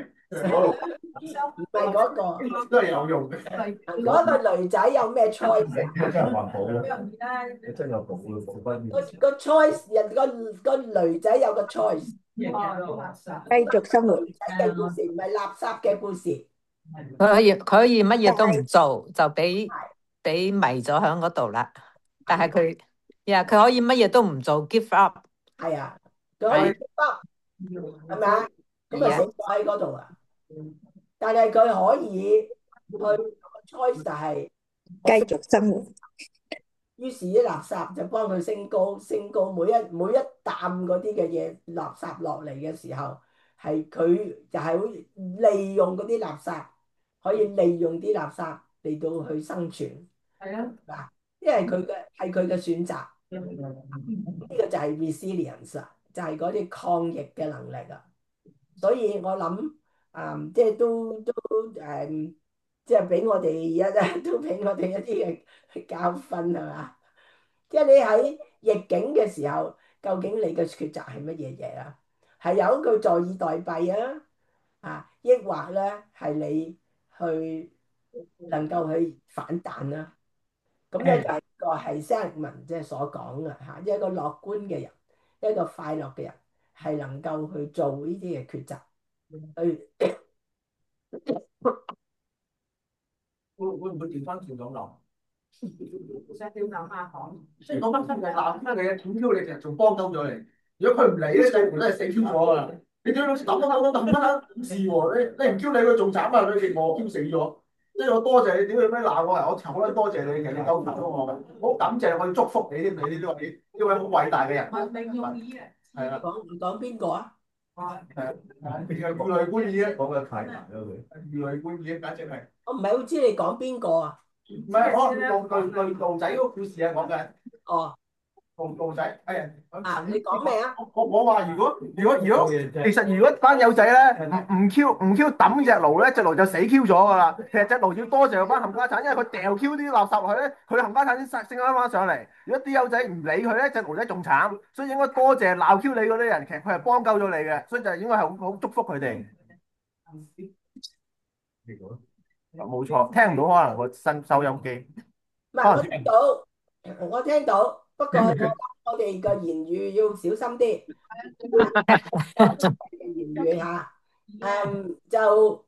唔係嗰個。 都係有用嘅。 嗰個女仔有咩 choice 啊？ 真係環保咯，你真有保護保翻個 choice 個女仔有個 choice， 繼續生活。 女仔嘅故事唔係垃圾嘅故事。 佢可以乜嘢都唔做，就俾迷咗喺嗰度啦。但係佢可以乜嘢都唔做，give up。 係啊，佢可以 give up，係咪啊？咁啊死咗喺嗰度啊！但係佢可以去個 choice 就係繼續生活。 於是啲垃圾就幫佢升高，升高每一啖嗰啲嘅嘢垃圾落嚟嘅時候，係佢就係會利用嗰啲垃圾，可以利用啲垃圾嚟到去生存。 係啊， 嗱，因為佢嘅選擇，呢個就係 resilience 啊，就係嗰啲抗逆嘅能力啊。所以我諗即係都即係俾我哋都俾我哋一啲嘅教訓係嘛？即係你喺逆境嘅時候，究竟你嘅抉擇係乜嘢嘢啊？係由佢坐以待斃抑或咧係你去能夠去反彈啦？咁咧就係個係 Seligman 即係所講嘅一個樂觀嘅人，一個快樂嘅人，係能夠去做呢啲嘅抉擇，去會唔會調翻轉咁諗？ 想點諗下講？ 即係講翻真嘅鬧翻你嘅，點 Q 你其實仲幫鳩咗你。如果佢唔理咧，就真係死 Q 咗㗎啦。你叫佢抌翻唔事喎，你唔 Q 你佢仲慘啊！你連我 Q 死咗。即係我多謝你，點解咩鬧我啊？我好撚多謝你，其實你救咗我嘅，好感謝我要祝福你添，你呢位好偉大嘅人。 文明用語啊！ 係啦， 講邊個啊？ 係如雷觀耳啊！ 講得太難啦佢。 如雷觀耳，簡直係。 我唔係好知你講邊個啊？ 唔係我路仔嗰個故事啊，講緊。 哦， 路仔，哎呀， 你講咩啊？ 我話其實如果班友仔咧唔 Q 抌隻驢咧，隻驢就死 Q 咗噶啦。其實隻驢要多謝嗰班冚家產，因為佢掉 Q 啲垃圾落去咧，佢冚家產先升翻上嚟。如果啲友仔唔理佢咧，隻驢仔仲慘。所以應該多謝鬧 Q 你嗰啲人，其實佢係幫救咗你嘅，所以就應該係好祝福佢哋。冇錯，聽唔到可能個新收音機。 唔係，我聽到，不過我哋個言語要小心啲。嘅言語就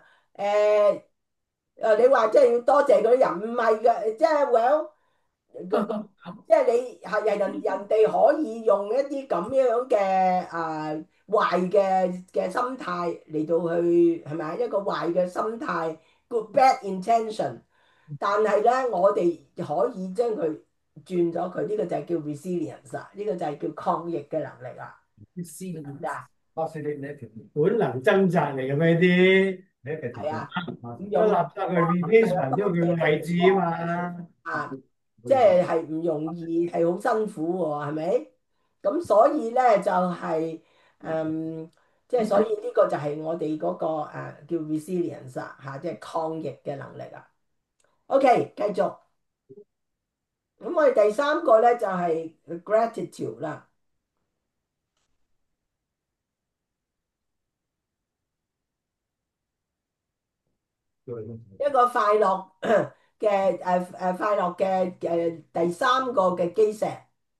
你話即係要多謝嗰啲人，唔係嘅，即係 well，即係你係人哋可以用一啲咁樣嘅壞嘅心態嚟到去係咪一個壞嘅心態，good bad intention，但係咧我哋可以將佢轉咗佢，呢個就係叫 resilience 啊，呢個就係叫抗逆嘅能力啊。嗱， 本能掙扎嚟嘅咩啲？ 係啊， 個垃圾係 replacement 都叫勵志啊嘛。 即係唔容易，係好辛苦喎，係咪？咁所以咧就係、即係所以呢個就係我哋嗰、個、叫 resilience 即係抗逆嘅能力啊。OK，繼續。咁我哋第三個咧就係、gratitude 啦，一個快樂嘅快樂嘅第三個嘅基石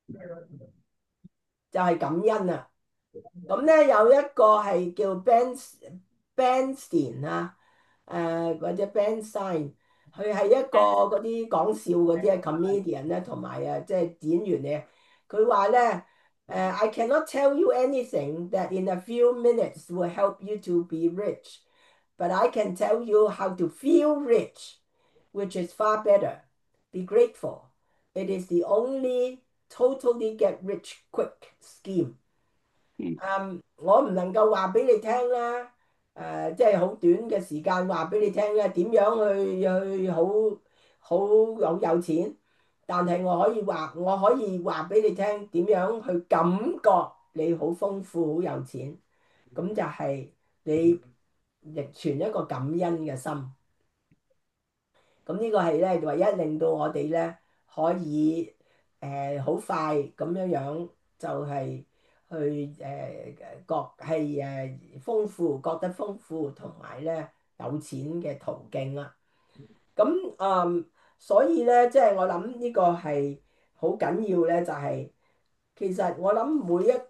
就係感恩啊。咁咧有一個係叫 Bernstein 或者 Bernstein，佢係一個嗰啲講笑嗰啲comedian 咧，同埋即係演員嚟。佢話咧I cannot tell you anything that in a few minutes will help you to be rich, but I can tell you how to feel rich, which is far better. Be grateful. It is the only totally get rich quick scheme. 我唔能夠話俾你聽啦，即係好短嘅時間話俾你聽咧，點樣去好有錢，但係我可以話俾你聽點樣去感覺你好豐富好有錢，咁就係你亦存一個感恩嘅心，咁呢個係咧唯一令到我哋咧可以好快咁樣就係去覺係豐富，覺得豐富同埋咧有錢嘅途徑啦。咁所以咧，即係我諗呢個係好緊要咧，就係其實我諗每一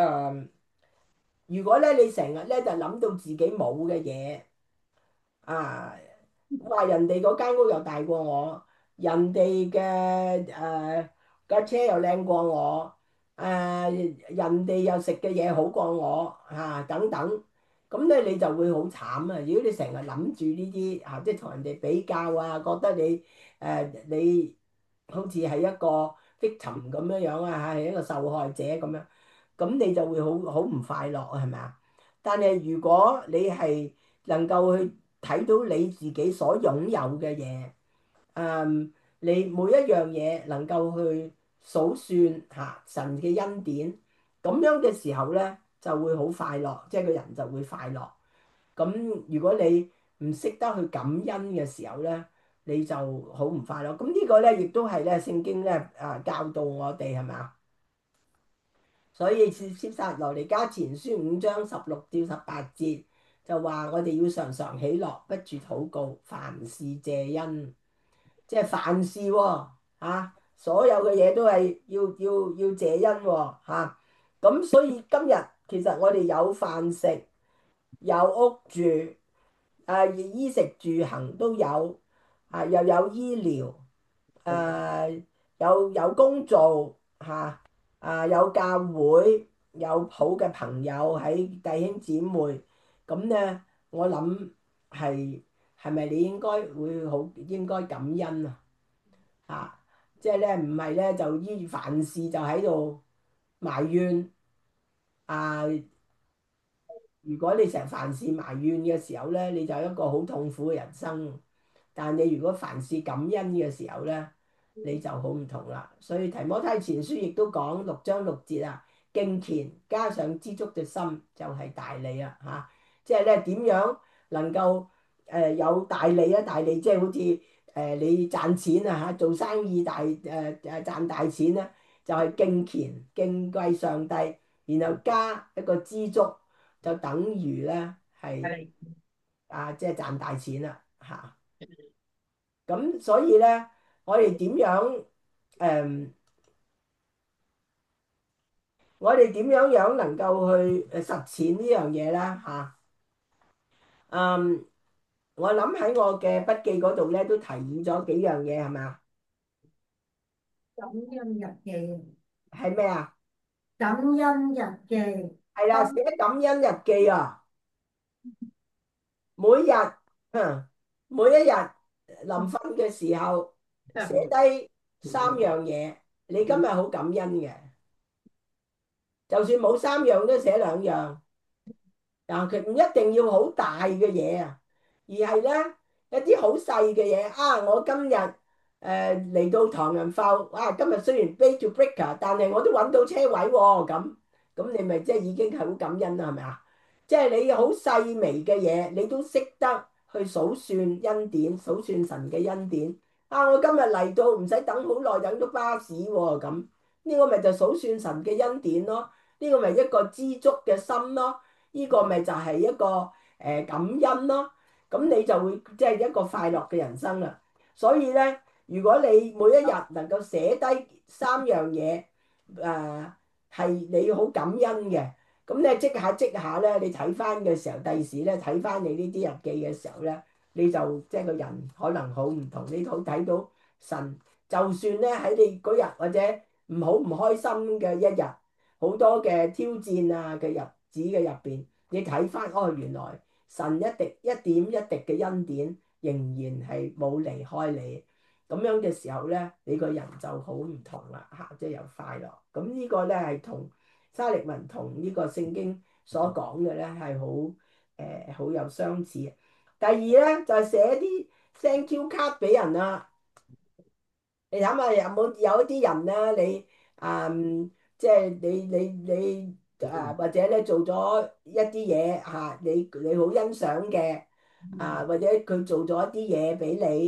如果咧你成日咧就諗到自己冇嘅嘢啊，話人哋嗰間屋又大過我，人哋嘅架車又靚過我，人哋又食嘅嘢好過我等等，咁咧你就會好慘啊！如果你成日諗住呢啲即係同人哋比較啊，覺得你好似係一個 victim 咁樣啊，係一個受害者咁樣，咁你就會好唔快樂啊，係咪啊？但係如果你係能夠去睇到你自己所擁有嘅嘢，你每一樣嘢能夠去數算神嘅恩典，咁樣嘅時候咧就會好快樂，即係個人就會快樂。咁如果你唔識得去感恩嘅時候咧，你就好唔快樂。咁呢個咧亦都係咧聖經咧教導我哋係咪啊？所以帖撒羅尼迦前書5章16至18節就話我哋要常常喜樂，不住禱告，凡事謝恩，即係凡事喎所有嘅嘢都係要謝恩喎咁所以今日其實我哋有飯食，有屋住，衣食住行都有，又有醫療，誒、有工做有教會，有好嘅朋友喺弟兄姊妹，咁咧我諗係咪你應該會好應該感恩即係咧唔係咧就依凡事就喺度埋怨啊！如果你成日凡事埋怨嘅時候咧，你就一個好痛苦嘅人生。但你如果凡事感恩嘅時候咧，你就好唔同啦。所以提摩太前書亦都講6章6節敬虔加上知足嘅心就係大利啦即係咧點樣能夠有大利啊？大利即係好似你賺錢做生意賺大錢咧，就係敬虔敬畏上帝，然後加一個知足，就等於咧係即係賺大錢啦咁所以咧，我哋點樣誒？我哋點樣能夠去實踐呢樣嘢咧嗯，我諗喺我嘅筆記嗰度咧都提議咗幾樣嘢係咪啊？ 感恩日記， 係咩啊？ 感恩日記， 係啦，寫感恩日記啊！每日，哼，每一日臨瞓嘅時候寫低3樣嘢，你今日好感恩嘅，就算冇3樣都寫2樣。佢唔一定要好大嘅嘢而係咧一啲好細嘅嘢我今日嚟到唐人埠今日雖然 Bay to Breaker，但係我都揾到車位喎，咁你咪即係已經係好感恩啦，係咪啊？即係你好細微嘅嘢，你都識得去數算恩典，數算神嘅恩典我今日嚟到唔使等好耐，等到巴士喎，咁呢個咪就數算神嘅恩典咯，呢個咪一個知足嘅心咯。呢個咪就係一個感恩咯，咁你就會即係一個快樂嘅人生啦。所以咧，如果你每一日能夠寫低3樣嘢，係你好感恩嘅，咁咧即下咧，你睇翻嘅時候，第時咧睇翻你呢啲日記嘅時候咧，你就即係個人可能好唔同，你好睇到神，就算咧喺你嗰日或者唔開心嘅一日，好多嘅挑戰嘅日子嘅入邊，你睇翻原來神一滴一點一滴嘅恩典仍然係冇離開你，咁樣嘅時候咧，你個人就好唔同啦即係有快樂。咁呢個咧係同沙力文同呢個聖經所講嘅咧係好有相似。第二咧就係寫啲 thank you card 俾人啦。你諗下有一啲人咧，即係你或者咧做咗一啲嘢你好欣賞嘅或者佢做咗一啲嘢俾你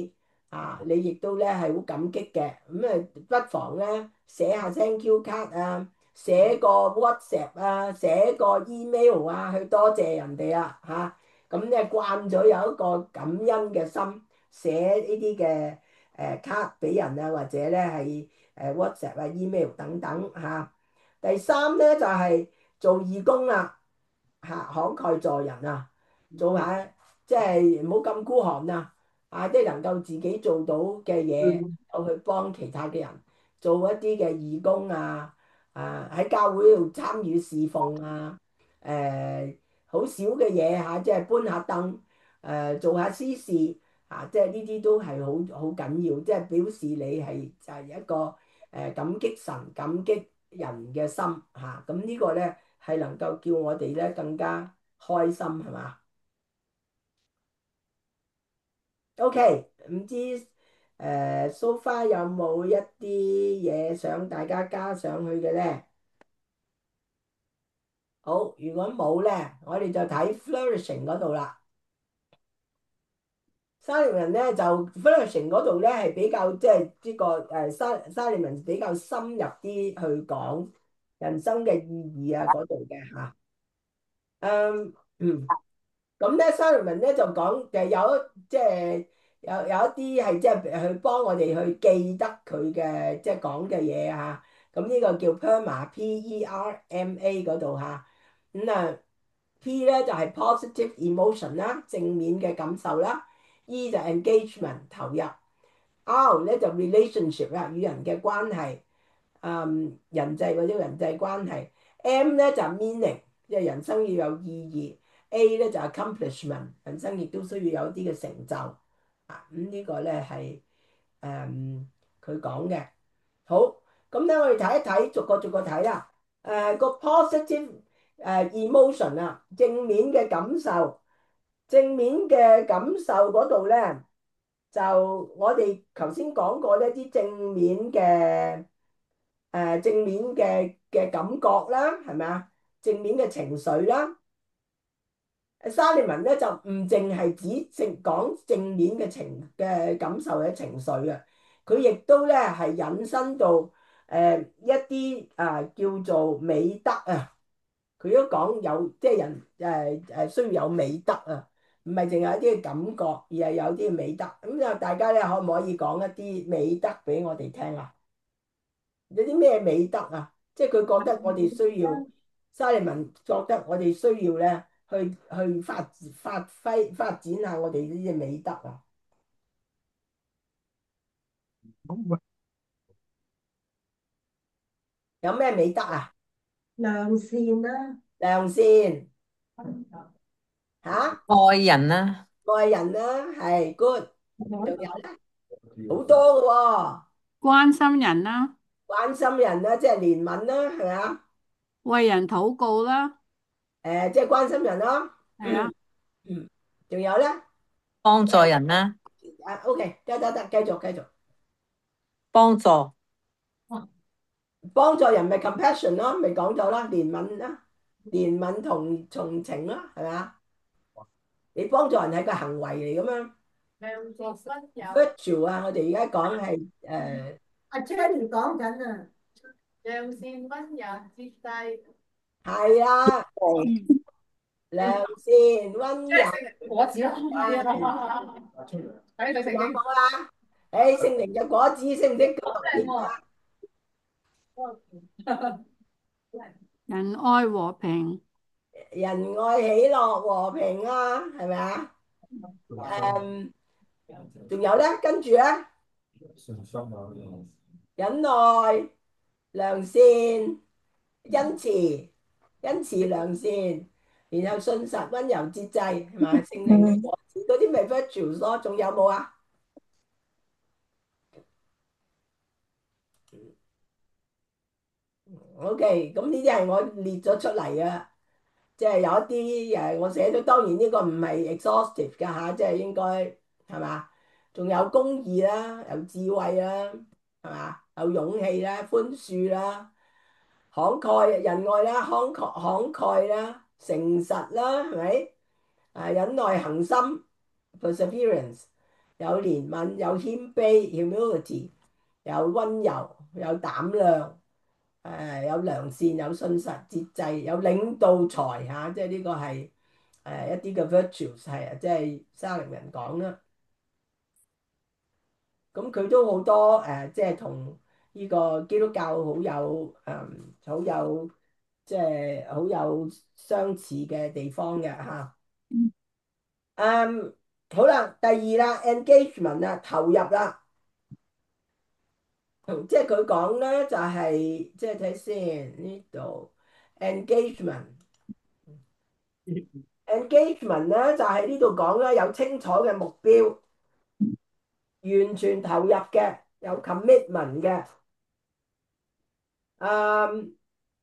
你亦都咧係好感激嘅，咁不妨咧寫下 thank you card 啊，寫個 WhatsApp 啊，寫個 email 啊，去多謝人哋啊嚇。咁咧慣咗有一個感恩嘅心，寫呢啲嘅卡俾人啊，或者咧係WhatsApp 啊、email 等等嚇。第三咧就係做義工啦慷慨助人啊，做下即係唔好咁孤寒啊。即係能夠自己做到嘅嘢，我去幫其他嘅人做一啲嘅義工啊，喺教會度參與侍奉啊，好少嘅嘢嚇，即係搬下凳，做下私事即係呢啲都係好緊要，即係表示你係就係一個感激神、感激人嘅心咁呢個咧係能夠叫我哋咧更加開心係嘛？O.K. 唔知so far 有冇一啲嘢想大家加上去嘅咧？好，如果冇咧，我哋就睇 flourishing 嗰度啦。沙利文咧就 flourishing 嗰度咧係比較即係呢個沙利文比較深入啲去講人生嘅意義啊嗰度嘅嚇。嗯。咁咧 s 文咧就講嘅即係有一啲係即係去幫我哋去記得佢嘅即係講嘅嘢嚇。咁呢個叫 PERMA P-E-R-M-A 嗰度嚇。P 咧就係 positive emotion 啦，正面嘅感受啦。E 就 engagement 投入。R 咧就 relationship 啦，與人嘅關係。人際或者人際關係。M 咧就係 meaning，即係人生要有意義。A 咧就係 accomplishment，人生亦都需要有啲嘅成就咁呢個咧係佢講嘅。好，咁咧我哋睇一睇，逐個逐個睇啦。個 positive emotion 啊，正面嘅感受，正面嘅感受嗰度咧，就我哋頭先講過呢啲正面嘅感覺啦，係咪啊？正面嘅情緒啦。沙利文咧就唔淨係指講正面嘅感受嘅情緒啊，佢亦都咧係引申到一啲叫做美德啊，佢都講有即係人需要有美德啊，唔係淨係一啲嘅感覺，而係有啲嘅美德。咁就大家咧可唔可以講一啲美德俾我哋聽啊？有啲咩美德啊？即係佢覺得我哋需要，沙利文覺得我哋需要咧，去發展下我哋呢啲美德啊。有咩美德啊？ 良善啦， 良善嚇， 愛人啦， 愛人啦，係 good。仲有咧，好多嘅喎， 關心人啦， 關心人啦，即係憐憫啦，係咪啊？ 為人禱告啦， 即係關心人咯。 係啊， 嗯，仲有咧， 幫助人啦， OK，得，繼續繼續。 幫助幫助人咪 compassion 咯，咪講咗啦，憐憫啦，憐憫同同情啦，係咪啊？你幫助人係個行為嚟噶嘛良善溫柔。 ？virtue 啊，我哋而家講係阿 Jenny 講緊啊，良善溫柔接濟。 係啦， 嗯， 良善温柔。 果子咯，係啊，睇佢講好聖經。 啦，聖靈嘅果子識唔識讀點啊？ 仁愛和平， 仁愛、喜樂、和平啊，係咪啊？誒，仲有咧，跟住咧，忍耐、良善、恩慈、良善，然後信實、温柔、節制，係咪？聖靈嘅果子嗰啲咪 virtues 咯，仲有冇啊？OK，咁呢啲係我列咗出嚟嘅，即係有一啲我寫咗，當然呢個唔係 exhaustive 㗎吓，即係應該係嘛？仲有公義啦，有智慧啦，係嘛？有勇氣啦，寬恕啦。慷慨仁愛啦，慷慨啦，誠實啦，係咪？忍耐恒心 perseverance， 有憐憫，有謙卑 （humility），有温柔，有膽量，有良善，有信實、節制，有領導才嚇，即係呢個係一啲嘅 virtues 係啊，即係沙利文講啦。咁佢都好多即係同呢個基督教好有好有即係好有相似嘅地方嘅嚇。好啦，第二啦，engagement 啦，投入啦，即係佢講咧就係即係睇先呢度 engagement 咧就係呢度講咧有清楚嘅目標，完全投入嘅，有 commitment 嘅。嗯，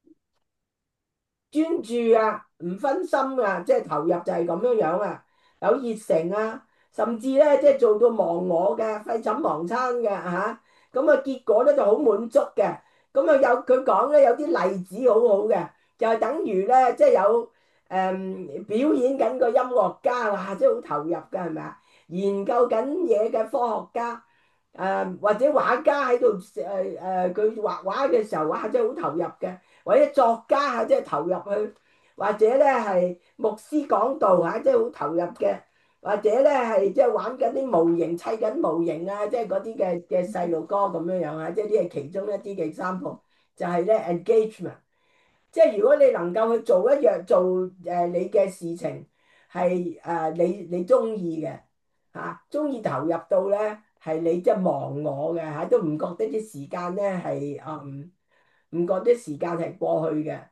專注啊，唔分心啊，即係投入就係咁樣樣啊，有熱誠啊，甚至咧即係做到忘我嘅，廢寢忘餐嘅嚇，咁啊結果咧就好滿足嘅，咁啊有佢講咧有啲例子好好嘅，就係等於咧即係有表演緊個音樂家，哇，即係好投入嘅係咪啊？研究緊嘢嘅科學家。或者畫家喺度佢畫畫嘅時候，哇，真係好投入嘅。或者作家嚇，即係投入去；或者咧係牧師講道嚇，即係好投入嘅；或者咧係即係玩緊啲模型、砌緊模型啊，即係嗰啲嘅細路哥咁樣樣啊，即係呢係其中一啲嘅example，就係咧 engagement。即係如果你能夠去做一樣做你嘅事情係你中意嘅嚇，中意投入到咧係你即係忘我嘅嚇，都唔覺得啲時間咧係唔覺得時間係過去嘅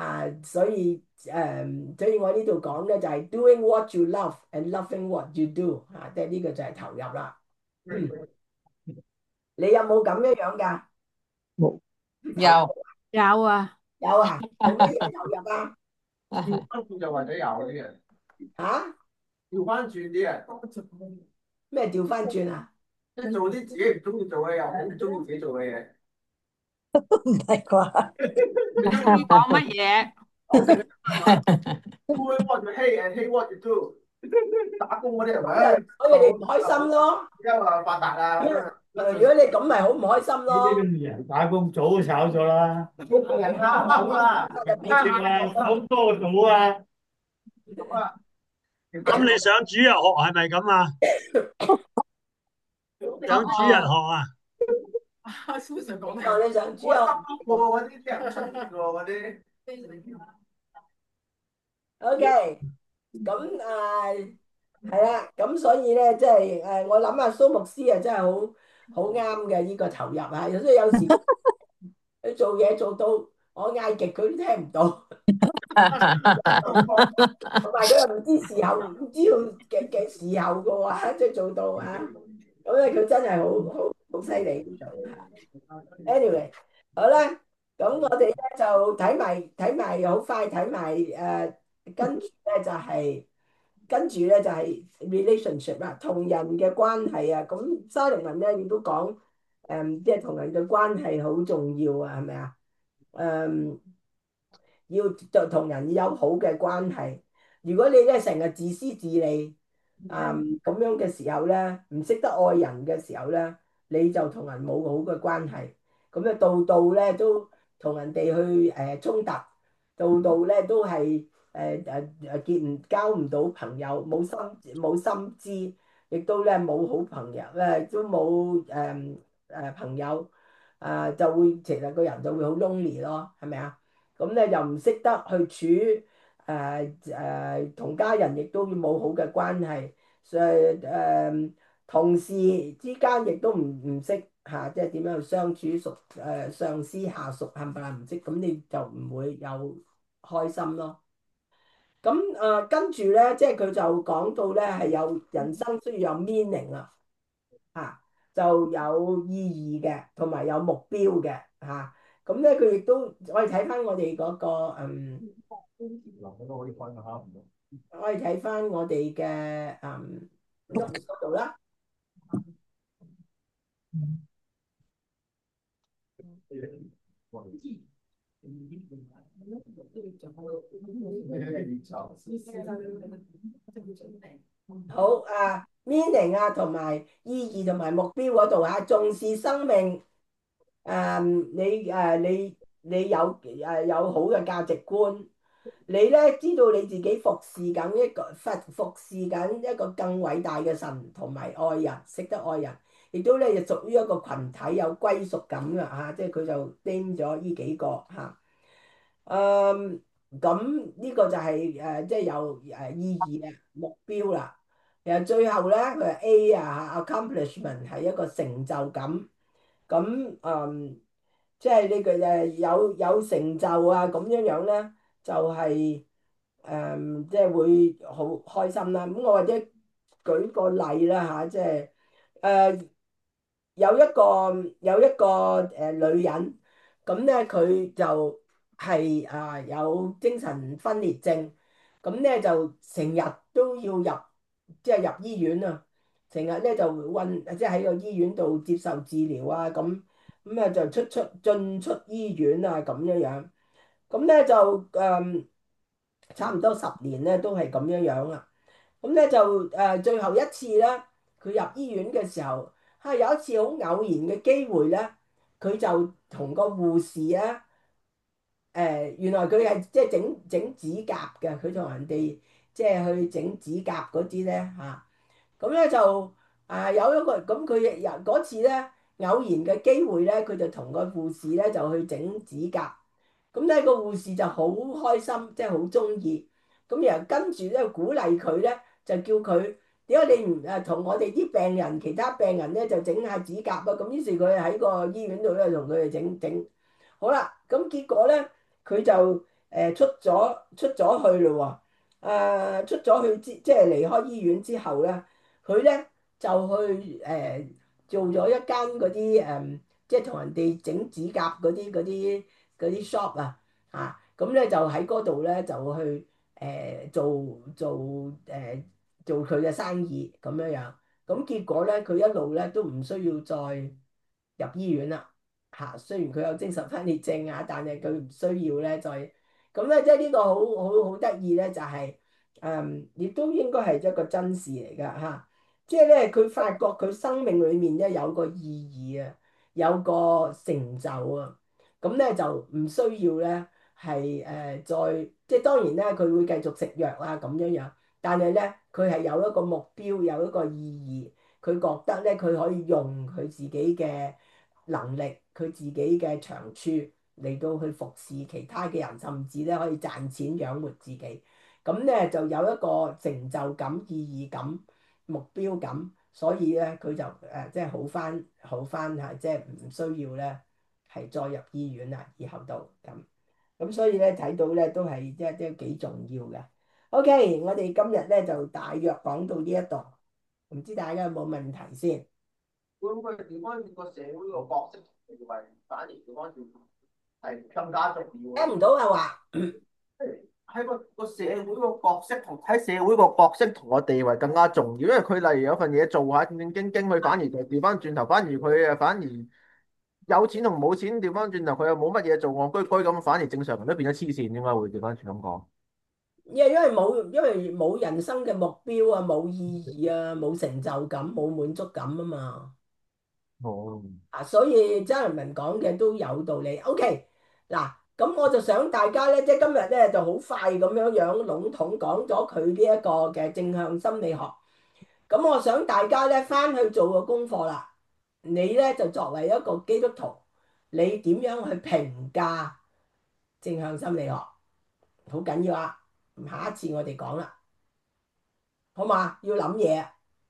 所以我呢度講咧就係 doing what you love and loving what you do 即係呢個就係投入啦。你有冇咁樣樣㗎？ 冇有有啊， 有啊，做乜嘢投入啊？ 調翻轉就或者有啲人， 嚇？ 調翻轉啲人， 咩調翻轉啊？ 即係做啲自己唔中意做嘅嘢，又好唔中意自己做嘅嘢。 唔係啩？ 你講乜嘢？ 我成日話 doing what you hate and hate what you do。打工嗰啲係咪？唉， 所以你唔開心咯。 而家話發達啊， 如果你咁咪好唔開心呢咯。 啲咁人打工早就炒咗啦， 人啱口啦， 我淨係好多組啊， 咁啊， 咁你想主日學係咪咁啊？想主日學啊？ 阿蘇 Sir 講哦，你想主我日執過嗰啲啲人出現喎，嗰啲。 ，OK，咁係啦，咁所以咧，即係我諗啊，蘇牧師啊，真係好啱嘅呢個投入啊，所以有時佢做嘢做到我嗌極佢都聽唔到，同埋佢又唔知時候，唔知道嘅時候嘅喎，即係做到啊，咁咧佢真係好犀利呢度。Anyway，好啦，咁我哋咧就睇埋好快睇埋跟住咧就係 relationship 啦，同人嘅關係啊。咁沙利文咧亦都講即係同人嘅關係好重要啊，係咪啊？誒、要就同人有好嘅關係。如果你咧成日自私自利，咁樣嘅時候咧，唔識得愛人嘅時候咧，你就同人冇好嘅關係。咁咧度度咧都同人哋去衝突，度度咧都係交唔到朋友，冇心知，亦都咧冇好朋友，都冇朋友，就會其實個人就會好 lonely 咯，係咪啊？咁咧又唔識得去同家人亦都冇好嘅關係，同事之間亦都唔識即係點樣去相處上司下屬冚唪唥唔識，咁你就唔會有開心咯。咁跟住咧，即係佢就講到咧係有人生需要有 meaning 啊，就有意義嘅，同埋有目標嘅咁咧佢亦都我哋睇翻我哋嗰個我哋睇翻我哋嘅notes 嗰度啦。好 meaning 啊，同埋意義同埋目標嗰度嚇，重視生命。你有好嘅價值觀，你咧知道你自己服侍緊一個更偉大嘅神，同埋愛人，識得愛人，亦都咧就屬於一個群體，有歸屬感嘅嚇，即係佢就 name 咗呢幾個嚇。咁呢個就係即係有意義嘅目標啦。然後最後咧，佢係 A 啊，accomplishment 係一個成就感。咁即係呢個有成就啊，咁樣樣咧就係即係會好開心啦。咁我或者舉個例啦嚇，即係誒有一個女人，咁咧佢就係有精神分裂症，咁咧就成日都要即係入醫院啊，成日咧就即係喺個醫院度接受治療啊，咁就進出醫院啊咁樣樣，咁咧就差唔多10年咧都係咁樣樣啦。咁咧就最後一次咧，佢入醫院嘅時候，有一次好偶然嘅機會咧，佢就同個護士咧，原來佢係即係整指甲嘅，佢同人哋即係去整指甲嗰啲咧嚇。咁咧就有一個咁佢嗰次咧偶然嘅機會咧，佢就同個護士咧就去整指甲。咁咧個護士就好開心，即係好中意。咁然後跟住咧鼓勵佢咧，就叫佢點解你唔同我哋啲病人，其他病人咧就整下指甲啊？咁於是佢喺個醫院度咧同佢哋整整。好啦，咁結果咧佢就出咗去咯喎。出咗去即係離開醫院之後咧，佢咧就去做咗一間嗰啲即係同人哋整指甲嗰啲 shop 啊。咁咧就喺嗰度咧就去做佢嘅生意咁樣樣。咁結果咧佢一路咧都唔需要再入醫院啦嚇。雖然佢有精神分裂症啊，但係佢唔需要咧再咁咧，即係呢個好得意咧，就係亦都應該係一個真事嚟㗎嚇。即係咧佢發覺佢生命裡面咧有個意義啊，有個成就啊。咁咧就唔需要咧係再即係當然咧，佢會繼續食藥啊咁樣樣，但係咧佢係有一個目標，有一個意義，佢覺得咧佢可以用佢自己嘅能力，佢自己嘅長處嚟到去服侍其他嘅人，甚至咧可以賺錢養活自己。咁咧就有一個成就感、意義感、目標感，所以咧佢就即係好翻嚇，即係唔需要咧。係再入醫院啦，以後都咁所以咧睇到咧都係即係幾重要嘅。OK，我哋今日咧就大約講到呢一度，唔知大家有冇問題先？ 會唔會調翻轉個社會個角色同地位，反而調翻轉係更加重要啊？ 聽唔到啊話， 喺個社會個角色同喺社會個角色同個地位更加重要，因為佢例如有份嘢做下正正經經，佢反而就調翻轉頭，反而有錢同冇錢調翻轉頭，佢又冇乜嘢做，戇居居咁，反而正常人都變咗黐線，應該會調翻轉咁講。 因為冇人生嘅目標啊，冇意義啊，冇成就感，冇滿足感啊嘛。 哦， 所以張仁文講嘅都有道理。OK，嗱，咁我就想大家咧，即係今日咧就好快咁樣籠統講咗佢呢一個嘅正向心理學。咁我想大家咧翻去做個功課啦。你咧就作為一個基督徒，你點樣去評價正向心理學？好緊要啊！下一次我哋講啦，好嘛？要諗嘢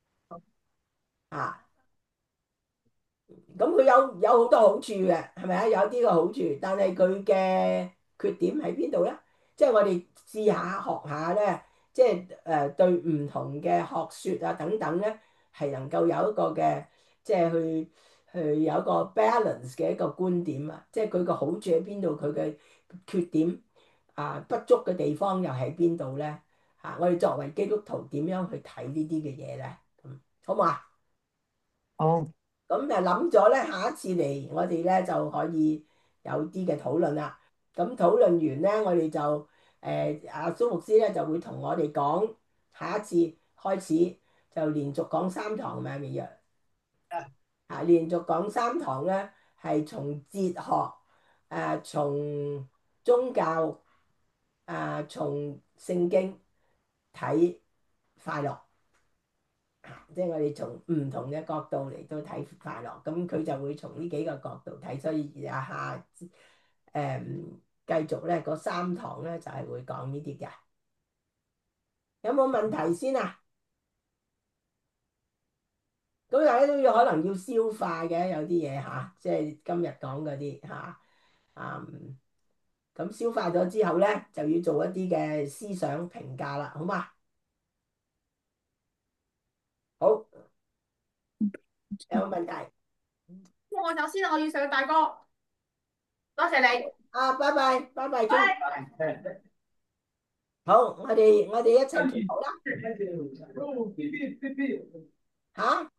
啊！咁佢有好多好處嘅，係咪啊？有啲嘅好處，但係佢嘅缺點喺邊度咧？即係我哋試下學下咧，即係對唔同嘅學説啊等等咧，係能夠有一個嘅，即係去有一個 balance 嘅一個觀點啊！即係佢個好處喺邊度，佢嘅缺點不足嘅地方又喺邊度咧？我哋作為基督徒點樣去睇呢啲嘅嘢咧？好唔好啊？ 好， 咁就諗咗咧，下一次嚟我哋咧就可以有啲嘅討論啦。咁討論完咧，我哋就阿蘇牧師咧就會同我哋講下一次開始就連續講三堂咪未約嚇，連續講三堂咧，係從哲學從宗教從聖經睇快樂。即係我哋從唔同嘅角度嚟到睇快樂，咁佢就會從呢幾個角度睇，所以繼續咧嗰三堂咧就係會講呢啲嘅。有冇問題先啊？咁大家都要可能要消化嘅，有啲嘢嚇，即係今日講嗰啲嚇，咁消化咗之後咧，就要做一啲嘅思想評價啦，好嘛？好，有冇問題？ 我走先啦，我要上去大哥，多謝你。 拜拜，拜拜，中。好，我哋一齊祈禱啦。嚇？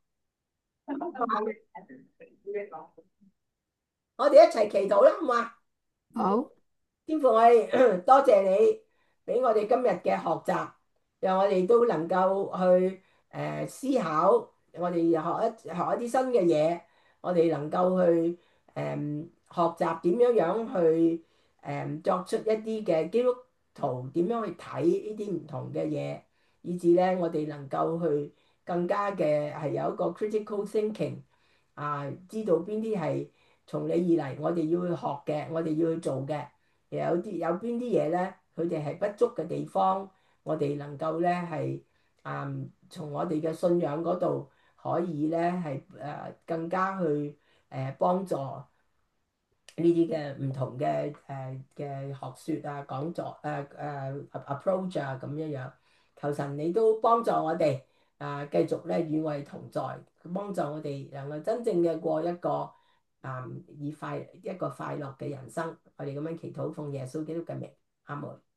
我哋一齊祈禱啦，好嘛？ 好， 天父，我哋多謝你俾我哋今日嘅學習，讓我哋都能夠去思考，我哋學一啲新嘅嘢，我哋能夠去學習點樣樣去作出一啲嘅基督徒點樣去睇呢啲唔同嘅嘢，以至咧我哋能夠去更加嘅係有一個 critical thinking 知道邊啲係從你而嚟，我哋要去學嘅，我哋要去做嘅。有邊啲嘢咧，佢哋係不足嘅地方，我哋能夠咧係從我哋嘅信仰嗰度可以咧係更加去幫助呢啲嘅唔同嘅學説講座approach 咁樣樣。求神你都幫助我哋繼續咧與我哋同在，幫助我哋能夠真正嘅過一個一個快樂嘅人生。我哋咁樣祈禱，奉耶穌基督嘅名，阿門。